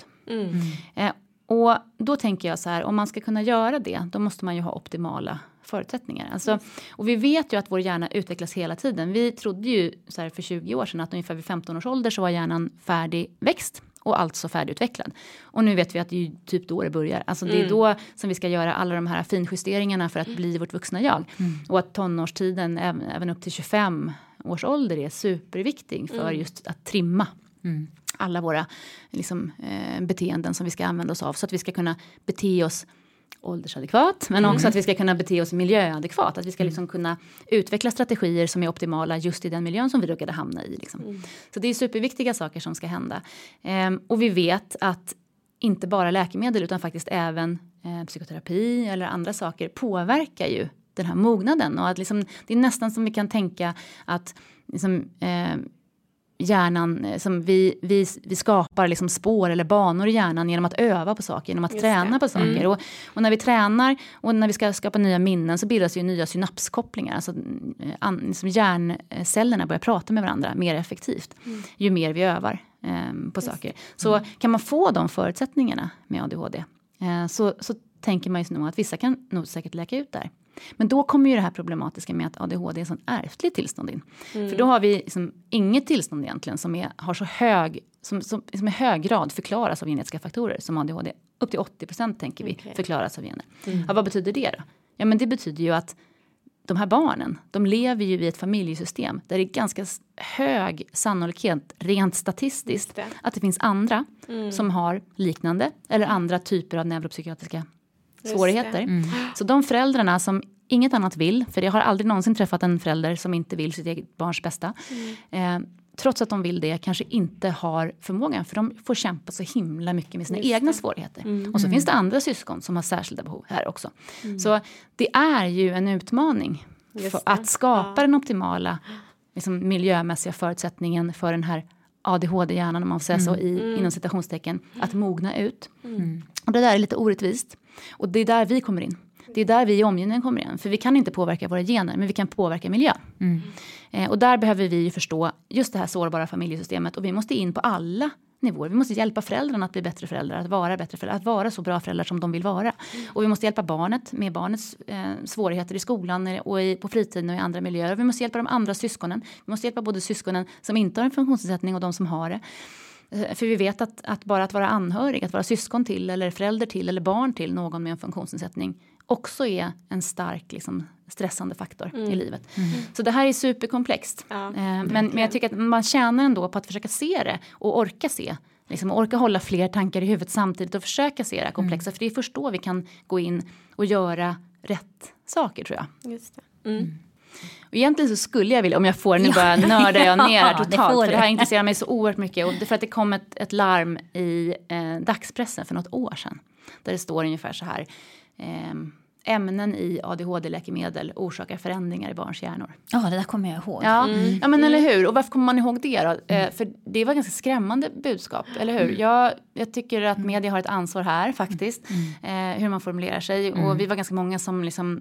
Och då tänker jag så här, om man ska kunna göra det, då måste man ju ha optimala förutsättningar. Alltså, och vi vet ju att vår hjärna utvecklas hela tiden. Vi trodde ju så här för 20 år sedan att ungefär vid 15 års ålder så var hjärnan färdigväxt och alltså färdigutvecklad. Och nu vet vi att det är ju typ då det börjar. Alltså det är då som vi ska göra alla de här finjusteringarna för att bli vårt vuxna jag. Och att tonårstiden, även upp till 25 års ålder, är superviktig för just att trimma alla våra liksom, beteenden som vi ska använda oss av. Så att vi ska kunna bete oss åldersadekvat, men också att vi ska kunna bete oss miljöadekvat. Att vi ska liksom kunna utveckla strategier som är optimala just i den miljön som vi råkade hamna i. Liksom. Så det är superviktiga saker som ska hända. Och vi vet att inte bara läkemedel utan faktiskt även psykoterapi eller andra saker påverkar ju den här mognaden. Och att liksom, det är nästan som vi kan tänka att liksom, hjärnan, som vi skapar liksom spår eller banor i hjärnan genom att öva på saker, genom att träna på saker. Och när vi tränar och när vi ska skapa nya minnen så bildas ju nya synapskopplingar. Alltså liksom hjärncellerna börjar prata med varandra mer effektivt ju mer vi övar på saker. Så kan man få de förutsättningarna med ADHD så tänker man ju nog att vissa kan nog säkert läka ut där. Men då kommer ju det här problematiska med att ADHD är en sån ärftlig tillstånd in. För då har vi liksom inget tillstånd egentligen som har så hög, som i hög grad förklaras av genetiska faktorer som ADHD. Upp till 80% tänker vi förklaras av gener. Ja, vad betyder det då? Ja, men det betyder ju att de här barnen, de lever ju i ett familjesystem där det är ganska hög sannolikhet, rent statistiskt, att det finns andra som har liknande eller andra typer av neuropsykiatriska svårigheter. Så de föräldrarna som inget annat vill, för det har aldrig någonsin träffat en förälder som inte vill sitt eget barns bästa. Trots att de vill det kanske inte har förmågan, för de får kämpa så himla mycket med sina egna svårigheter. Och så finns det andra syskon som har särskilda behov här också. Så det är ju en utmaning för att skapa den optimala liksom, miljömässiga förutsättningen för den här ADHD-hjärnan, om man får säga så, inom citationstecken, att mogna ut. Och det där är lite orättvist. Och det är där vi kommer in. Det är där vi i omgivningen kommer in. För vi kan inte påverka våra gener, men vi kan påverka miljön. Och där behöver vi förstå just det här sårbara familjesystemet. Och vi måste in på alla nivåer. Vi måste hjälpa föräldrarna att bli bättre föräldrar, att vara bättre föräldrar, att vara så bra föräldrar som de vill vara. Och vi måste hjälpa barnet med barnets svårigheter i skolan och på fritiden och i andra miljöer. Och vi måste hjälpa de andra syskonen. Vi måste hjälpa både syskonen som inte har en funktionsnedsättning och de som har det. För vi vet att bara att vara anhörig, att vara syskon till eller förälder till eller barn till någon med en funktionsnedsättning också är en stark liksom, stressande faktor i livet. Så det här är superkomplext. Ja, men jag tycker att man tjänar ändå på att försöka se det och orka se. Liksom, orka hålla fler tankar i huvudet samtidigt och försöka se det här komplexa. För det är först då vi kan gå in och göra rätt saker, tror jag. Just det. Och egentligen så skulle jag vilja, om jag får nu bara nörda jag ner här totalt. För det här intresserar mig så oerhört mycket. Och det är för att det kom ett larm i dagspressen för något år sedan. Där det står ungefär så här. Ämnen i ADHD-läkemedel orsakar förändringar i barns hjärnor. Ja, det där kommer jag ihåg. Ja, men eller hur? Och varför kommer man ihåg det då? För det var ganska skrämmande budskap, eller hur? Jag tycker att media har ett ansvar här faktiskt. Hur man formulerar sig. Och vi var ganska många som liksom,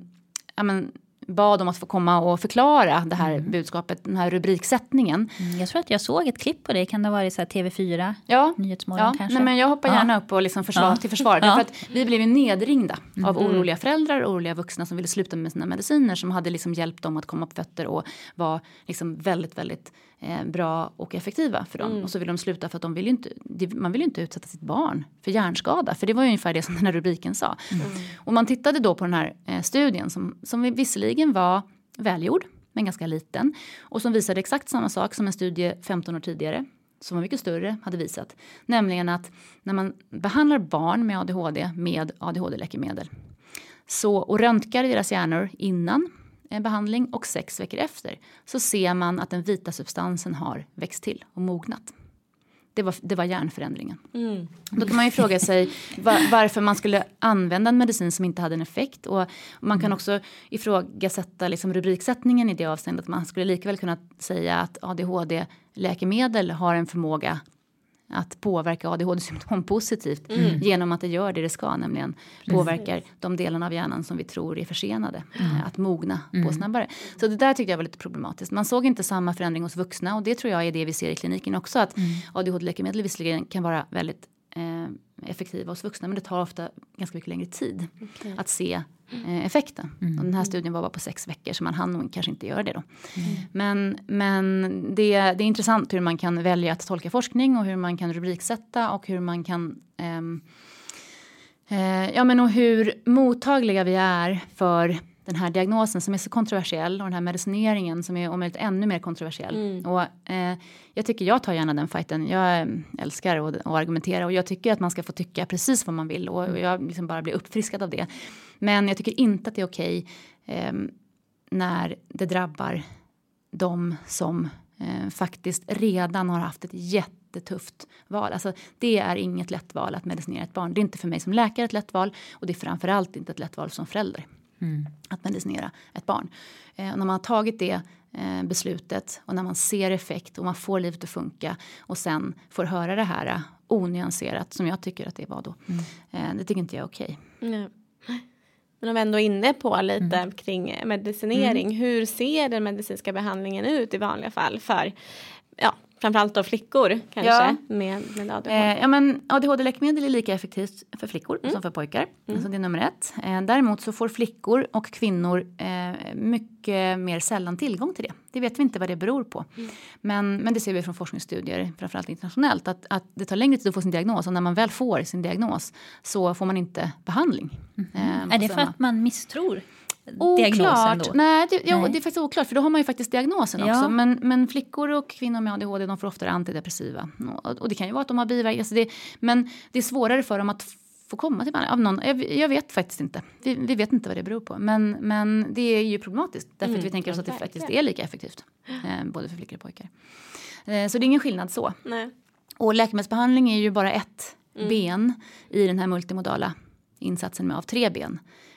bad om att få komma och förklara det här budskapet, den här rubriksättningen. Jag tror att jag såg ett klipp på det. Kan det vara så här TV4? Nyhetsmorgon kanske? Nej, men jag hoppar gärna upp och liksom till försvar. För att vi blev ju nedringda av oroliga föräldrar och oroliga vuxna som ville sluta med sina mediciner. Som hade liksom hjälpt dem att komma på fötter och var liksom väldigt, väldigt bra och effektiva för dem. Och så vill de sluta för att man vill ju inte utsätta sitt barn för hjärnskada. För det var ju ungefär det som den här rubriken sa. Och man tittade då på den här studien som visserligen var välgjord, men ganska liten. Och som visade exakt samma sak som en studie 15 år tidigare, som var mycket större, hade visat. Nämligen att när man behandlar barn med ADHD med ADHD-läkemedel och röntgar deras hjärnor innan behandling och 6 veckor efter, så ser man att den vita substansen har växt till och mognat. Det var hjärnförändringen. Då kan man ju fråga sig varför man skulle använda en medicin som inte hade en effekt. Och man kan också ifrågasätta liksom rubriksättningen i det avseendet. Man skulle lika väl kunna säga att ADHD-läkemedel har en förmåga att påverka ADHD-symptom positivt genom att det gör det ska, nämligen påverkar de delarna av hjärnan som vi tror är försenade att mogna på snabbare. Så det där tyckte jag var lite problematiskt. Man såg inte samma förändring hos vuxna, och det tror jag är det vi ser i kliniken också, att ADHD-läkemedel visserligen kan vara väldigt effektiva hos vuxna, men det tar ofta ganska mycket längre tid att se effekten. Och den här studien var bara på 6 veckor, så man hann nog kanske inte göra det då. Men det är intressant hur man kan välja att tolka forskning och hur man kan rubriksätta och hur man kan och hur mottagliga vi är för den här diagnosen som är så kontroversiell, och den här medicineringen som är om möjligt ännu mer kontroversiell. Och jag tycker jag tar gärna den fighten. Jag älskar att argumentera, och jag tycker att man ska få tycka precis vad man vill, och jag liksom bara blir uppfriskad av det. Men jag tycker inte att det är okej när det drabbar de som faktiskt redan har haft ett jättetufft val. Alltså, det är inget lätt val att medicinera ett barn. Det är inte för mig som läkare ett lätt val, och det är framförallt inte ett lätt val som förälder. Att medicinera ett barn. När man har tagit det beslutet, och när man ser effekt och man får livet att funka, och sen får höra det här onyanserat som jag tycker att det var då. Det tycker inte jag är okej. Men om vi ändå är inne på lite kring medicinering. Hur ser den medicinska behandlingen ut i vanliga fall för framförallt då flickor kanske med ADHD? Men ADHD-läkemedel är lika effektivt för flickor som för pojkar. Så det är nummer 1. Däremot så får flickor och kvinnor mycket mer sällan tillgång till det. Det vet vi inte vad det beror på. Men det ser vi från forskningsstudier, framförallt internationellt, att det tar längre tid att få sin diagnos. Och när man väl får sin diagnos så får man inte behandling. Är det för att man misstror diagnosen då? Nej, det är faktiskt oklart, för då har man ju faktiskt diagnosen också. Men flickor och kvinnor med ADHD, de får ofta antidepressiva. Och det kan ju vara att de har biverkningar. Men det är svårare för dem att få komma till behandling av någon. Jag vet faktiskt inte. Vi vet inte vad det beror på. Men det är ju problematiskt. Därför att vi tänker oss att det faktiskt är lika effektivt. Både för flickor och pojkar. Så det är ingen skillnad så. Nej. Och läkemedelsbehandling är ju bara ett ben i den här multimodala insatsen med av 3 ben.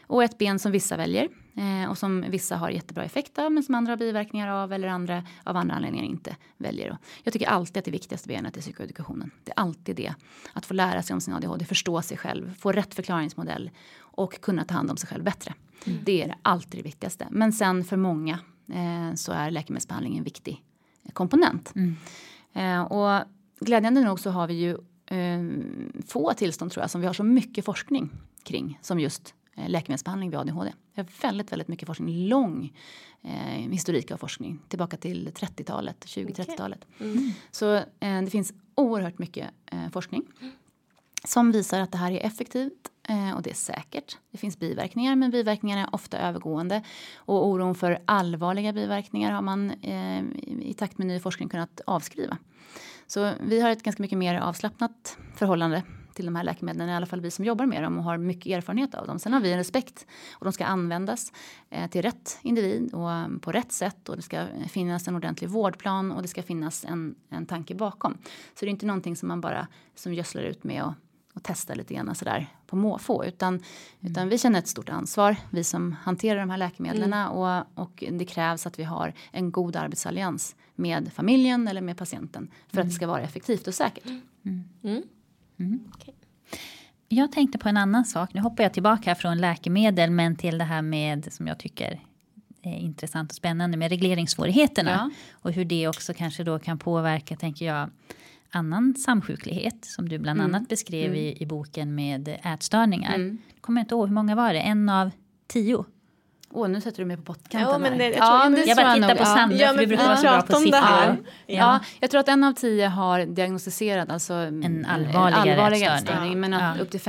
Och ett ben som vissa väljer och som vissa har jättebra effekt av men som andra har biverkningar av eller andra av andra anledningar inte väljer. Jag tycker alltid att det viktigaste benet är psykoedukationen. Det är alltid det. Att få lära sig om sin ADHD, förstå sig själv, få rätt förklaringsmodell och kunna ta hand om sig själv bättre. Det är alltid det viktigaste. Men sen för många så är läkemedelsbehandling en viktig komponent. Och glädjande nog så har vi ju få tillstånd tror jag som vi har så mycket forskning kring som just läkemedelsbehandling vid ADHD. Vi har väldigt, väldigt mycket forskning, lång historik av forskning tillbaka till 30-talet, 20-30-talet. Så det finns oerhört mycket forskning som visar att det här är effektivt och det är säkert. Det finns biverkningar men biverkningarna är ofta övergående och oron för allvarliga biverkningar har man i takt med ny forskning kunnat avskriva. Så vi har ett ganska mycket mer avslappnat förhållande till de här läkemedlen, i alla fall vi som jobbar med dem och har mycket erfarenhet av dem. Sen har vi en respekt och de ska användas till rätt individ och på rätt sätt och det ska finnas en ordentlig vårdplan och det ska finnas en tanke bakom. Så det är inte någonting som man bara som gödslar ut med och testar lite grann sådär på måfå utan vi känner ett stort ansvar, vi som hanterar de här läkemedlen och det krävs att vi har en god arbetsallians med familjen eller med patienten för att det ska vara effektivt och säkert. Okay. Jag tänkte på en annan sak. Nu hoppar jag tillbaka från läkemedel men till det här med som jag tycker är intressant och spännande med regleringssvårigheterna och hur det också kanske då kan påverka, tänker jag, annan samsjuklighet som du bland annat beskrev i boken med ätstörningar. Kommer jag inte ihåg, hur många var det? 1 av 10? Nu sätter du mig på pottkanten. Ja, men jag bara tittar på Sandra för du brukar vara så bra på siffror. Ja, jag tror att 1 av 10 har diagnostiserat alltså en allvarlig ätstörning men att upp till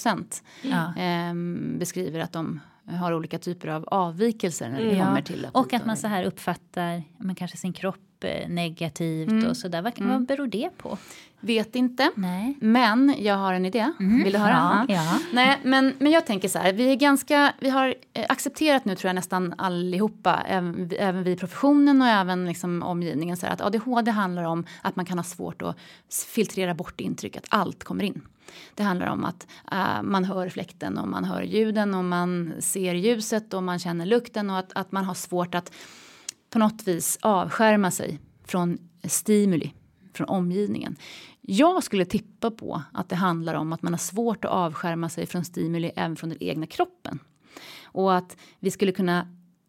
50% beskriver att de har olika typer av avvikelser när det kommer till aptit. Och att man så här uppfattar kanske sin kropp negativt och sådär. Vad beror det på? Vet inte. Nej. Men jag har en idé. Vill du höra? Ja. Nej, men jag tänker så här. Vi har accepterat nu tror jag nästan allihopa. Även vi i professionen och även liksom omgivningen. Så här, att ADHD handlar om att man kan ha svårt att filtrera bort intryck. Att allt kommer in. Det handlar om att man hör fläkten och man hör ljuden och man ser ljuset och man känner lukten. Och att man har svårt att på något vis avskärma sig från stimuli, från omgivningen. Jag skulle tippa på att det handlar om att man har svårt att avskärma sig från stimuli även från den egna kroppen. Och att vi skulle kunna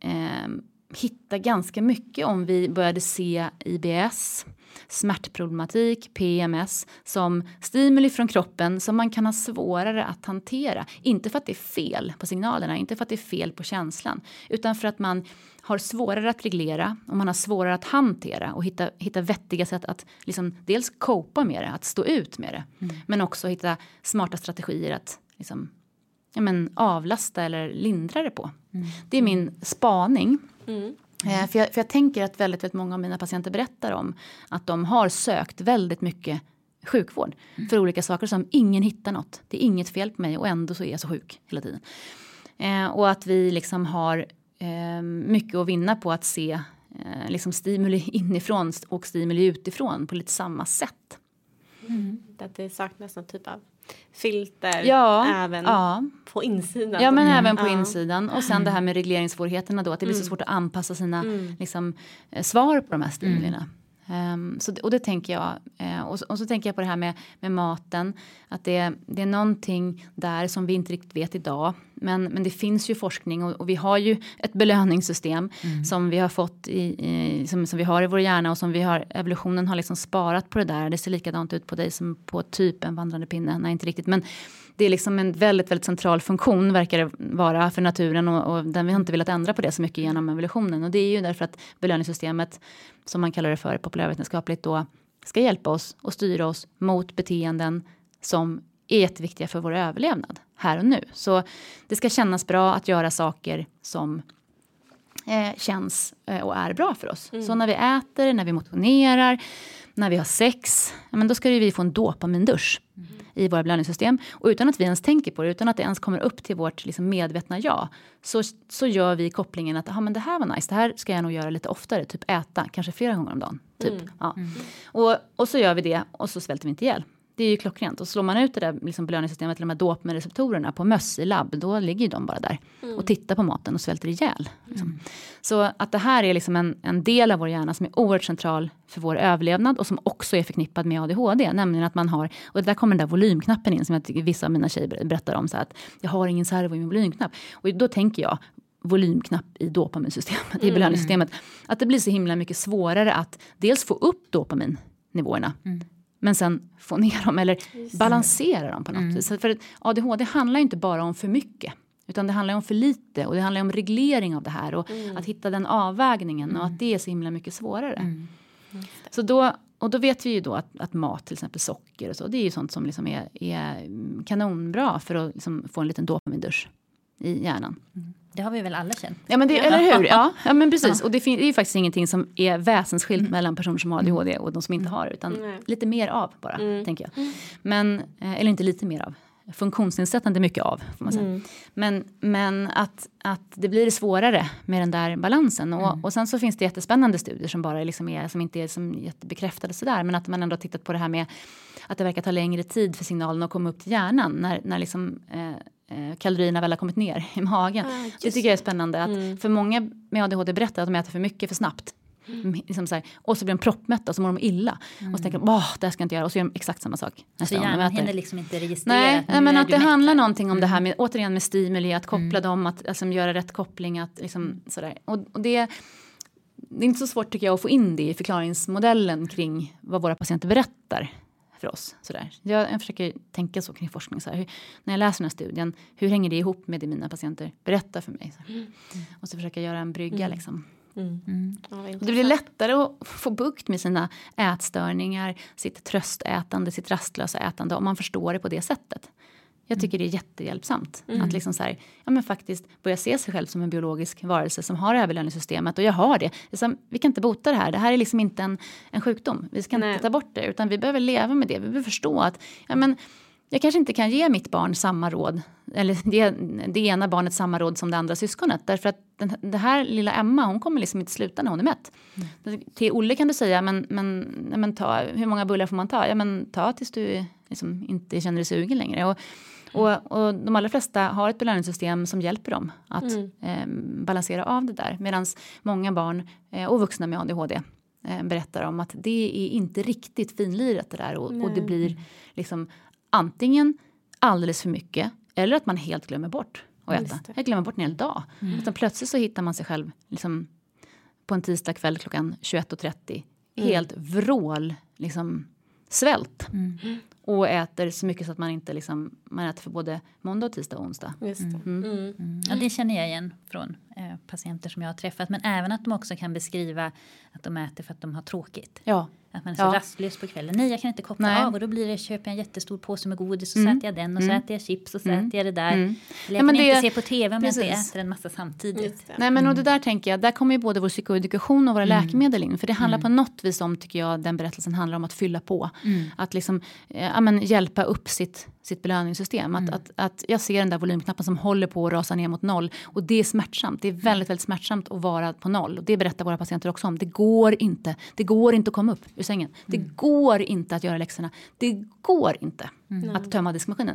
hitta ganska mycket om vi började se IBS, smärtproblematik, PMS som stimuli från kroppen som man kan ha svårare att hantera. Inte för att det är fel på signalerna, inte för att det är fel på känslan, utan för att man har svårare att reglera och man har svårare att hantera och hitta vettiga sätt att liksom dels copa med det, att stå ut med det. Men också hitta smarta strategier att liksom, avlasta eller lindra det på. Det är min spaning. För jag tänker att väldigt, väldigt många av mina patienter berättar om att de har sökt väldigt mycket sjukvård för olika saker som ingen hittar något. Det är inget fel på mig och ändå så är jag så sjuk hela tiden. Och att vi liksom har mycket att vinna på att se liksom stimuli inifrån och stimuli utifrån på lite samma sätt. Att det saknas någon typ av filter även på insidan. Ja, men även på insidan. Och sen det här med regleringssvårigheterna då. Att det blir så svårt att anpassa sina liksom, svar på de här stimulierna. Och det tänker jag. Och så tänker jag på det här med maten. Att det är någonting där som vi inte riktigt vet idag. Men det finns ju forskning och vi har ju ett belöningssystem som vi har fått som vi har i vår hjärna och som evolutionen har liksom sparat på det där. Det ser likadant ut på dig som på typ en vandrande pinne. Nej, inte riktigt. Men det är liksom en väldigt, väldigt central funktion verkar det vara för naturen och den vi har inte velat ändra på det så mycket genom evolutionen. Och det är ju därför att belöningssystemet, som man kallar det för populärvetenskapligt då, ska hjälpa oss och styra oss mot beteenden som är jätteviktiga för vår överlevnad här och nu. Så det ska kännas bra att göra saker som känns och är bra för oss. Så när vi äter, när vi motionerar, när vi har sex, men då ska vi få en dopamindusch i våra belöningssystem. Och utan att vi ens tänker på det, utan att det ens kommer upp till vårt liksom medvetna jag, så gör vi kopplingen att men det här var nice, det här ska jag nog göra lite oftare, typ äta, kanske flera gånger om dagen. Typ. Ja. Och så gör vi det och så svälter vi inte ihjäl. det är ju klockrent. Och slår man ut det där liksom belöningssystemet till de här dopaminreceptorerna på möss i labb, då ligger ju de bara där och tittar på maten och svälter ihjäl. Liksom. Så att det här är liksom en del av vår hjärna som är oerhört central för vår överlevnad och som också är förknippad med ADHD. Nämligen att man har, och där kommer den där volymknappen in som jag tycker vissa av mina tjejer berättar om, så att jag har ingen servo i min volymknapp. Och då tänker jag, volymknapp i dopaminsystemet, i belöningssystemet, att det blir så himla mycket svårare att dels få upp dopaminnivåerna, men sen få ner dem eller balansera dem på något vis. För ADHD handlar inte bara om för mycket, utan det handlar om för lite, och det handlar om reglering av det här och att hitta den avvägningen, och att det är så himla mycket svårare. Så då vet vi ju då att mat, till exempel socker och så, det är ju sånt som liksom är kanonbra för att liksom få en liten dopamindusch i hjärnan. Det har vi väl alla känt. Ja, men det, eller hur? Ja, men precis. Och det är ju faktiskt ingenting som är väsensskilt mellan personer som har ADHD och de som inte har, utan lite mer av bara, tänker jag. Men, eller inte lite mer av. Funktionsnedsättande mycket av, får man säga. Men att det blir svårare med den där balansen. Och sen så finns det jättespännande studier som bara liksom som inte är som jättebekräftade sådär. Men att man ändå har tittat på det här med att det verkar ta längre tid för signalen att komma upp till hjärnan. När liksom kalorierna väl har kommit ner i magen. Det tycker jag är spännande. Att för många med ADHD berättar att de äter för mycket för snabbt. Liksom så här, och så blir de proppmätta och så mår de illa. Och så tänker de, det här ska jag inte göra. Och så gör de exakt samma sak. Så hjärnan hinner liksom inte registrera. Nej, men att det handlar någonting om det här med, återigen med stimuli, att koppla dem, att alltså, göra rätt koppling, att liksom sådär. Och det är inte så svårt, tycker jag, att få in det i förklaringsmodellen kring vad våra patienter berättar för oss. Sådär. Jag försöker tänka så kring forskning. Så här, när jag läser den här studien, hur hänger det ihop med det mina patienter berättar för mig? Och så försöker jag göra en brygga liksom. Och det blir lättare att få bukt med sina ätstörningar, sitt tröstätande, sitt rastlösa ätande, om man förstår det på det sättet. Jag tycker det är jättehjälpsamt att liksom så här, ja, men faktiskt börja se sig själv som en biologisk varelse som har överlevnadssystemet, och jag har det. Liksom, vi kan inte bota det här. Det här är liksom inte en sjukdom. Vi ska inte ta bort det, utan vi behöver leva med det. Vi behöver förstå att jag kanske inte kan ge mitt barn samma råd, eller det ena barnet samma råd som det andra syskonet. Därför att det här lilla Emma, hon kommer liksom inte sluta när hon är mätt. Till Olle kan du säga, men ta, hur många bullar får man ta? Ja, men ta tills du liksom inte känner dig sugen längre. Och de allra flesta har ett belöningssystem som hjälper dem att balansera av det där. Medan många barn och vuxna med ADHD berättar om att det är inte riktigt finlirat det där. Och det blir liksom antingen alldeles för mycket, eller att man helt glömmer bort att äta. Jag glömmer bort en hel dag. Utan plötsligt så hittar man sig själv liksom, på en tisdag kväll klockan 21:30 helt vrål liksom, svält. Och äter så mycket så att man inte liksom, man äter för både måndag och tisdag och onsdag. Just det. Ja, det känner jag igen från patienter som jag har träffat. Men även att de också kan beskriva att de äter för att de har tråkigt. Ja. Att man är så rastlös på kvällen. Nej, jag kan inte koppla av. Och då blir det, köper jag en jättestor påse med godis. Och så äter jag den. Och så äter jag chips. Och så äter jag det där. Eller jag kan inte se på tv om jag inte äter en massa samtidigt. Nej, men och det där tänker jag. Där kommer ju både vår psykoedukation och våra läkemedel in. För det handlar på något vis om, tycker jag, den berättelsen handlar om att fylla på. Att liksom hjälpa upp sitt belöningssystem. Att jag ser den där volymknappen som håller på att rasa ner mot 0. Och det är smärtsamt. Det är väldigt, väldigt smärtsamt att vara på 0. Och det berättar våra patienter också om. Det går inte att komma upp ur sängen. Det går inte att göra läxorna. Det går inte att tömma diskmaskinen.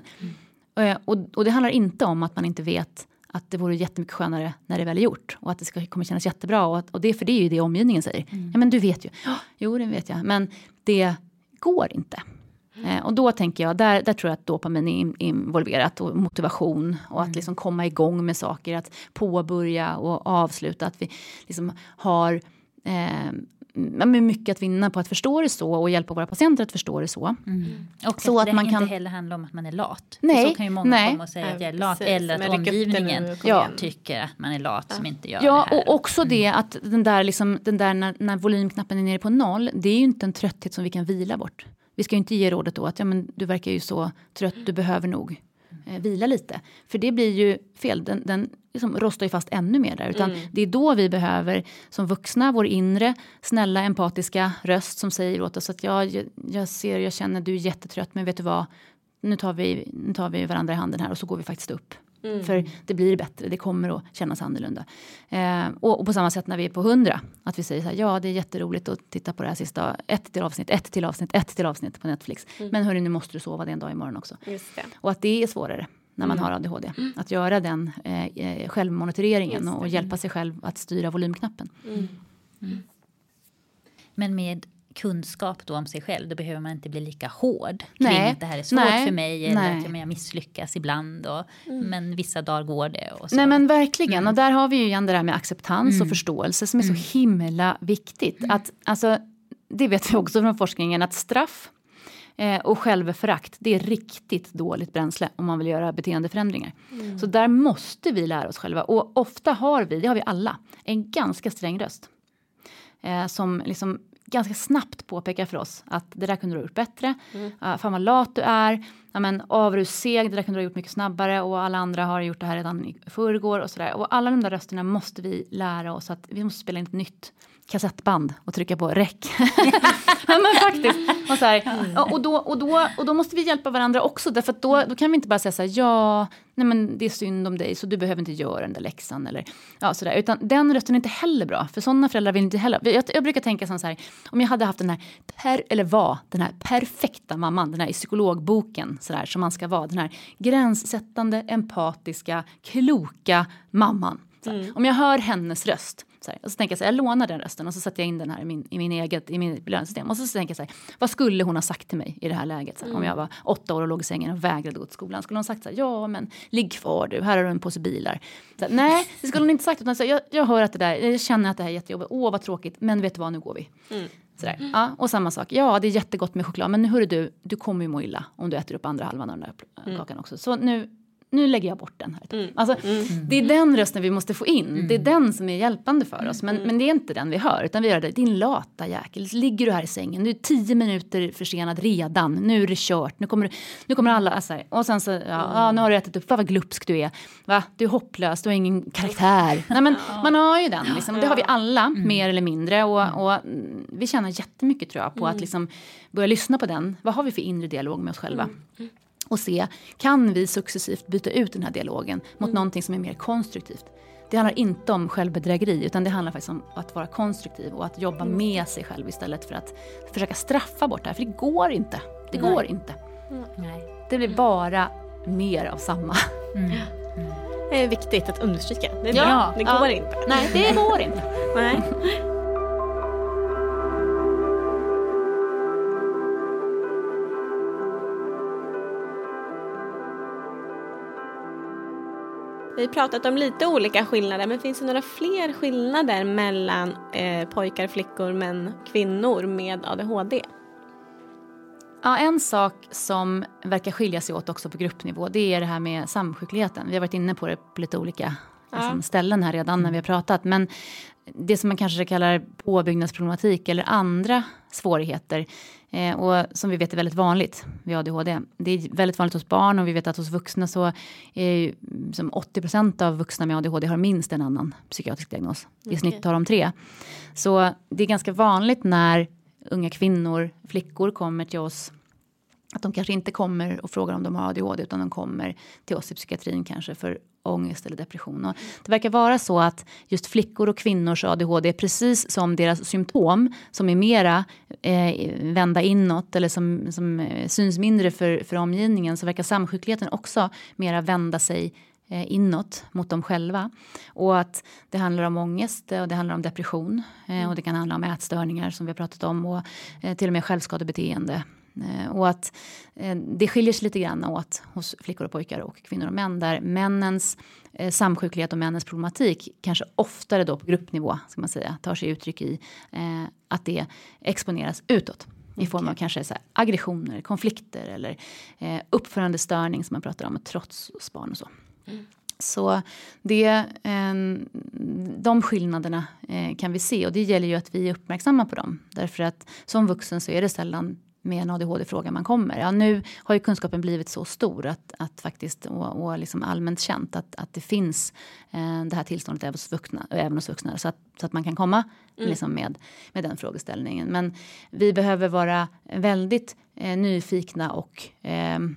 Och det handlar inte om att man inte vet att det vore jättemycket skönare när det väl är gjort. Och att det kommer kännas jättebra. Och det är ju det omgivningen säger. Ja, men du vet ju. Jo, det vet jag. Men det går inte. Och då tänker jag, där tror jag att dopamin är involverat, och motivation, och att liksom komma igång med saker, att påbörja och avsluta, att vi liksom har mycket att vinna på att förstå det så, och hjälpa våra patienter att förstå det så. Och så att det man inte heller handlar om att man är lat. Nej, så kan ju många komma och säga att jag är lat, eller att omgivningen tycker att man är lat som inte gör det här. Ja, och också det att den där när volymknappen är nere på 0, det är ju inte en trötthet som vi kan vila bort. Vi ska ju inte ge rådet då att du verkar ju så trött, du behöver nog vila lite. För det blir ju fel, den liksom rostar ju fast ännu mer där. Utan det är då vi behöver som vuxna vår inre, snälla, empatiska röst som säger åt oss att jag känner du är jättetrött, men vet du vad, nu tar vi varandra i handen här och så går vi faktiskt upp. För det blir bättre, det kommer att kännas annorlunda. Och på samma sätt när vi är på 100, att vi säger så här, ja det är jätteroligt att titta på det här sista, ett till avsnitt på Netflix. Men hörru, nu måste du sova en dag imorgon också. Just det. Och att det är svårare när man har ADHD. Att göra den självmonitoreringen och hjälpa sig själv att styra volymknappen. Men med kunskap då om sig själv, då behöver man inte bli lika hård kring att det här är svårt för mig eller att jag misslyckas ibland men vissa dagar går det och så. Nej men verkligen, och där har vi ju igen det där med acceptans och förståelse som är så himla viktigt. Att, alltså, det vet vi också från forskningen, att straff och självförakt, det är riktigt dåligt bränsle om man vill göra beteendeförändringar. Så där måste vi lära oss själva, och ofta har vi, det har vi alla, en ganska sträng röst som liksom ganska snabbt påpekar för oss att det där kunde du ha gjort bättre. Fan vad lat du är. Ja, men du seg, det där kunde du ha gjort mycket snabbare. Och alla andra har gjort det här redan i förrgår och sådär. Och alla de där rösterna måste vi lära oss att vi måste spela in ett nytt kassettband och trycka på räck. Ja, men faktiskt. Och, så här, och då måste vi hjälpa varandra också. Därför att då kan vi inte bara säga så här, ja, nej men det är synd om dig så du behöver inte göra den där läxan. Eller, ja, så där. Utan den rösten är inte heller bra. För sådana föräldrar vill inte heller. Jag brukar tänka så här, om jag hade haft den här perfekta mamman, den här i psykologboken så där, som man ska vara. Den här gränssättande, empatiska, kloka mamman. Om jag hör hennes röst så här, och så tänker jag så här, jag lånar den rösten och så sätter jag in den här i min belöningssystem och så tänker jag så här, vad skulle hon ha sagt till mig i det här läget så här, om jag var 8 år och låg i sängen och vägrade gå till skolan, skulle hon sagt så här, ja men ligg kvar du, här har du en påse bilar så här, nej, det skulle hon inte sagt utan så här, jag hör att det där, jag känner att det här är jättejobbigt, vad tråkigt, men vet du vad, nu går vi sådär. Ja, och samma sak, ja det är jättegott med choklad, men nu hörru du kommer ju må illa om du äter upp andra halvan av den där kakan också, så nu lägger jag bort den här. Alltså, det är den rösten vi måste få in. Det är den som är hjälpande för oss. Men det är inte den vi hör. Utan vi gör det. Din lata jäkel. Ligger du här i sängen. Du är 10 minuter försenad redan. Nu är det kört. Nu kommer alla. Alltså, och sen så, nu har du ätit upp. Vad glupsk du är. Va? Du är hopplös. Du har ingen karaktär. Nej, men man har ju den. Liksom. Det har vi alla. Mer eller mindre. Och vi tjänar jättemycket tror jag. På att liksom börja lyssna på den. Vad har vi för inre dialog med oss själva? Och se, kan vi successivt byta ut den här dialogen mot någonting som är mer konstruktivt. Det handlar inte om självbedrägeri utan det handlar faktiskt om att vara konstruktiv och att jobba med sig själv istället för att försöka straffa bort det här. För det går inte. Det går inte. Nej. Det blir bara mer av samma. Det är viktigt att understryka. Det är bra. Det går inte. Nej, det går inte. Nej. Vi har pratat om lite olika skillnader, men finns det några fler skillnader mellan pojkar, flickor, män, kvinnor med ADHD? Ja, en sak som verkar skilja sig åt också på gruppnivå, det är det här med samsjukligheten. Vi har varit inne på det på lite olika ställen här redan när vi har pratat. Men det som man kanske kallar påbyggnadsproblematik eller andra svårigheter och som vi vet är väldigt vanligt vid ADHD. Det är väldigt vanligt hos barn och vi vet att hos vuxna så är som 80% av vuxna med ADHD har minst en annan psykiatrisk diagnos. I snitt har de 3. Så det är ganska vanligt när unga kvinnor, flickor kommer till oss att de kanske inte kommer och frågar om de har ADHD utan de kommer till oss i psykiatrin kanske för ångest eller depression. Och det verkar vara så att just flickor och kvinnors ADHD är precis som deras symptom som är mera vända inåt eller som syns mindre för omgivningen, så verkar samsjukligheten också mera vända sig inåt mot dem själva. Och att det handlar om ångest och det handlar om depression och det kan handla om ätstörningar som vi har pratat om och till och med självskadebeteende. Och att det skiljer sig lite grann åt hos flickor och pojkar och kvinnor och män, där männens samsjuklighet och männens problematik kanske oftare då på gruppnivå ska man säga tar sig uttryck i att det exponeras utåt i form av kanske så här aggressioner, konflikter eller uppförandestörning som man pratar om, och trots hos barn och så. Så de skillnaderna kan vi se, och det gäller ju att vi är uppmärksamma på dem, därför att som vuxen så är det sällan med en ADHD-fråga man kommer. Ja, nu har ju kunskapen blivit så stor att faktiskt och liksom allmänt känt att det finns det här tillståndet även hos vuxna så att man kan komma liksom med den frågeställningen. Men vi behöver vara väldigt nyfikna och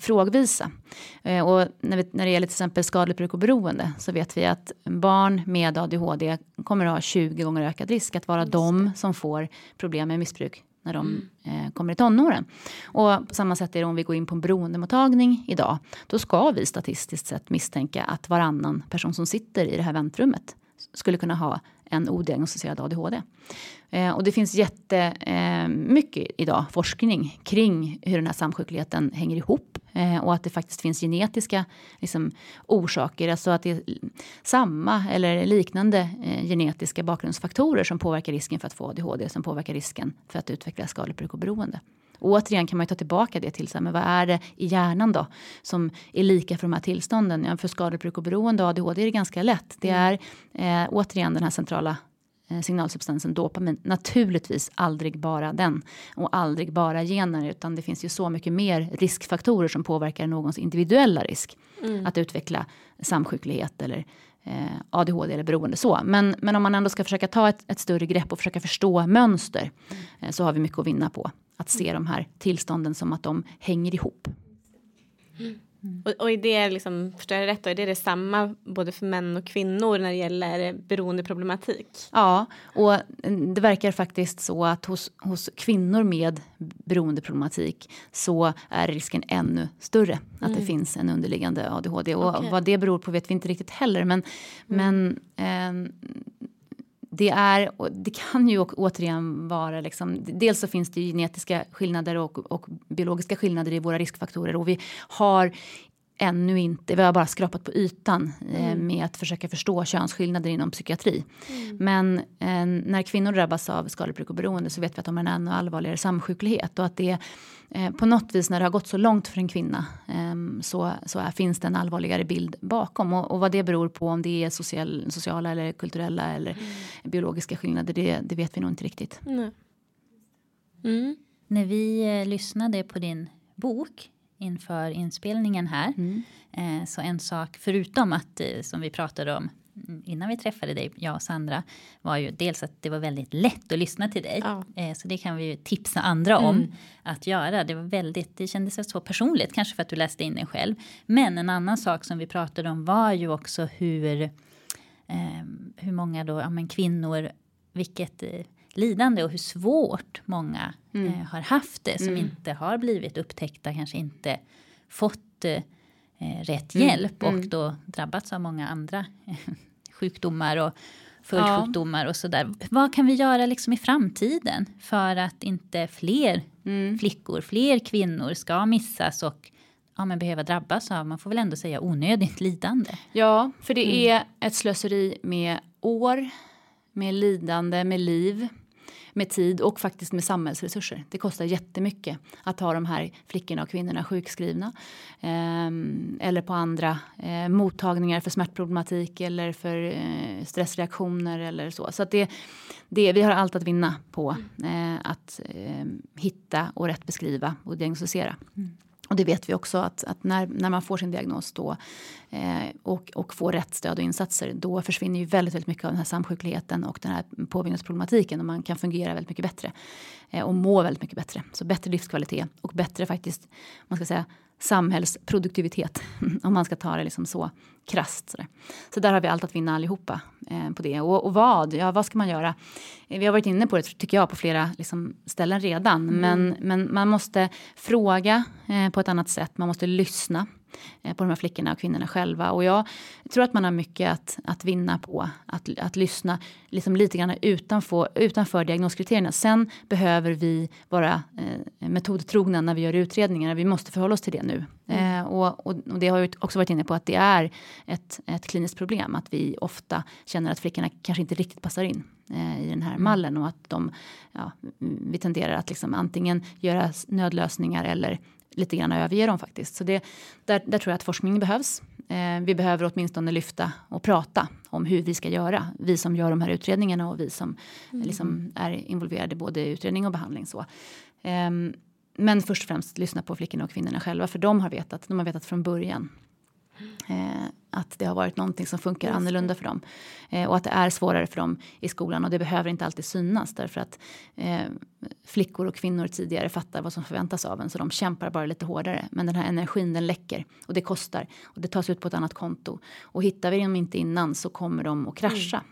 frågvisa. Och när det gäller till exempel skadligt bruk och beroende så vet vi att barn med ADHD kommer att ha 20 gånger ökad risk att vara de som får problem med missbruk när de kommer i tonåren. Och på samma sätt är det om vi går in på en beroendemottagning idag. Då ska vi statistiskt sett misstänka att varannan person som sitter i det här väntrummet skulle kunna ha en odiagnostiserad ADHD. Och det finns jättemycket idag forskning kring hur den här samsjukligheten hänger ihop. Och att det faktiskt finns genetiska orsaker. Alltså att det är samma eller liknande genetiska bakgrundsfaktorer som påverkar risken för att få ADHD. Som påverkar risken för att utveckla skadligt bruk och beroende. Och återigen kan man ju ta tillbaka det till men vad är det i hjärnan då som är lika för de här tillstånden? Ja, för skadligt bruk och beroende och ADHD är det ganska lätt. Det är återigen den här centrala signalsubstansen dopamin. Naturligtvis aldrig bara den och aldrig bara gener, utan det finns ju så mycket mer riskfaktorer som påverkar någons individuella risk att utveckla samsjuklighet eller ADHD eller beroende så. Men om man ändå ska försöka ta ett större grepp och försöka förstå mönster så har vi mycket att vinna på att se de här tillstånden som att de hänger ihop. Och är det förstår jag rätt då, är det samma både för män och kvinnor när det gäller beroendeproblematik? Ja, och det verkar faktiskt så att hos kvinnor med beroendeproblematik så är risken ännu större att det finns en underliggande ADHD. Och vad det beror på vet vi inte riktigt heller, men det kan ju återigen vara dels så finns det genetiska skillnader och biologiska skillnader i våra riskfaktorer och vi har ännu inte, vi har bara skrapat på ytan med att försöka förstå könsskillnader inom psykiatri. Men när kvinnor drabbas av skadligt bruk och beroende så vet vi att de har en ännu allvarligare samsjuklighet och att det på något vis när det har gått så långt för en kvinna finns det en allvarligare bild bakom. Och vad det beror på, om det är sociala eller kulturella eller biologiska skillnader, det vet vi nog inte riktigt. När vi lyssnade på din bok inför inspelningen här så en sak förutom att som vi pratade om innan vi träffade dig, jag och Sandra, var ju dels att det var väldigt lätt att lyssna till dig. Så det kan vi ju tipsa andra om att göra. Det kändes så personligt, kanske för att du läste in den själv. Men en annan sak som vi pratade om var ju också hur många då, kvinnor, vilket lidande och hur svårt många har haft det som inte har blivit upptäckta, kanske inte fått rätt hjälp och då drabbats av många andra sjukdomar och följdsjukdomar och sådär. Vad kan vi göra i framtiden för att inte fler flickor, fler kvinnor ska missas och behöva drabbas av, man får väl ändå säga, onödigt lidande? Ja, för det är ett slöseri med år, med lidande, med liv, med tid och faktiskt med samhällsresurser. Det kostar jättemycket att ha de här flickorna och kvinnorna sjukskrivna. Eller på andra mottagningar för smärtproblematik eller för stressreaktioner eller så. Så att vi har allt att vinna på att hitta och rätt beskriva och diagnostisera. Och det vet vi också att när man får sin diagnos då, och får rätt stöd och insatser, då försvinner ju väldigt, väldigt mycket av den här samsjukligheten och den här påbyggnadsproblematiken, och man kan fungera väldigt mycket bättre och må väldigt mycket bättre. Så bättre livskvalitet och bättre faktiskt, man ska säga, samhällsproduktivitet om man ska ta det så krasst. Så där har vi allt att vinna allihopa på det. Och vad ska man göra? Vi har varit inne på det, tycker jag, på flera ställen redan. Men man måste fråga på ett annat sätt. Man måste lyssna på de här flickorna och kvinnorna själva. Och jag tror att man har mycket att vinna på att lyssna lite grann utanför diagnoskriterierna. Sen behöver vi vara metodtrogna när vi gör utredningar. Vi måste förhålla oss till det nu. Och det har jag också varit inne på, att det är ett kliniskt problem. Att vi ofta känner att flickorna kanske inte riktigt passar in i den här mallen. Och att vi tenderar att antingen göra nödlösningar eller lite grann överge dem faktiskt. Så där tror jag att forskning behövs. Vi behöver åtminstone lyfta och prata om hur vi ska göra. Vi som gör de här utredningarna och vi som är involverade både i utredning och behandling. Så. Men först och främst lyssna på flickorna och kvinnorna själva. För de har vetat från början Att det har varit någonting som funkar annorlunda för dem. Och att det är svårare för dem i skolan. Och det behöver inte alltid synas. Därför att flickor och kvinnor tidigare fattar vad som förväntas av en. Så de kämpar bara lite hårdare. Men den här energin, den läcker. Och det kostar. Och det tas ut på ett annat konto. Och hittar vi dem inte innan så kommer de att krascha.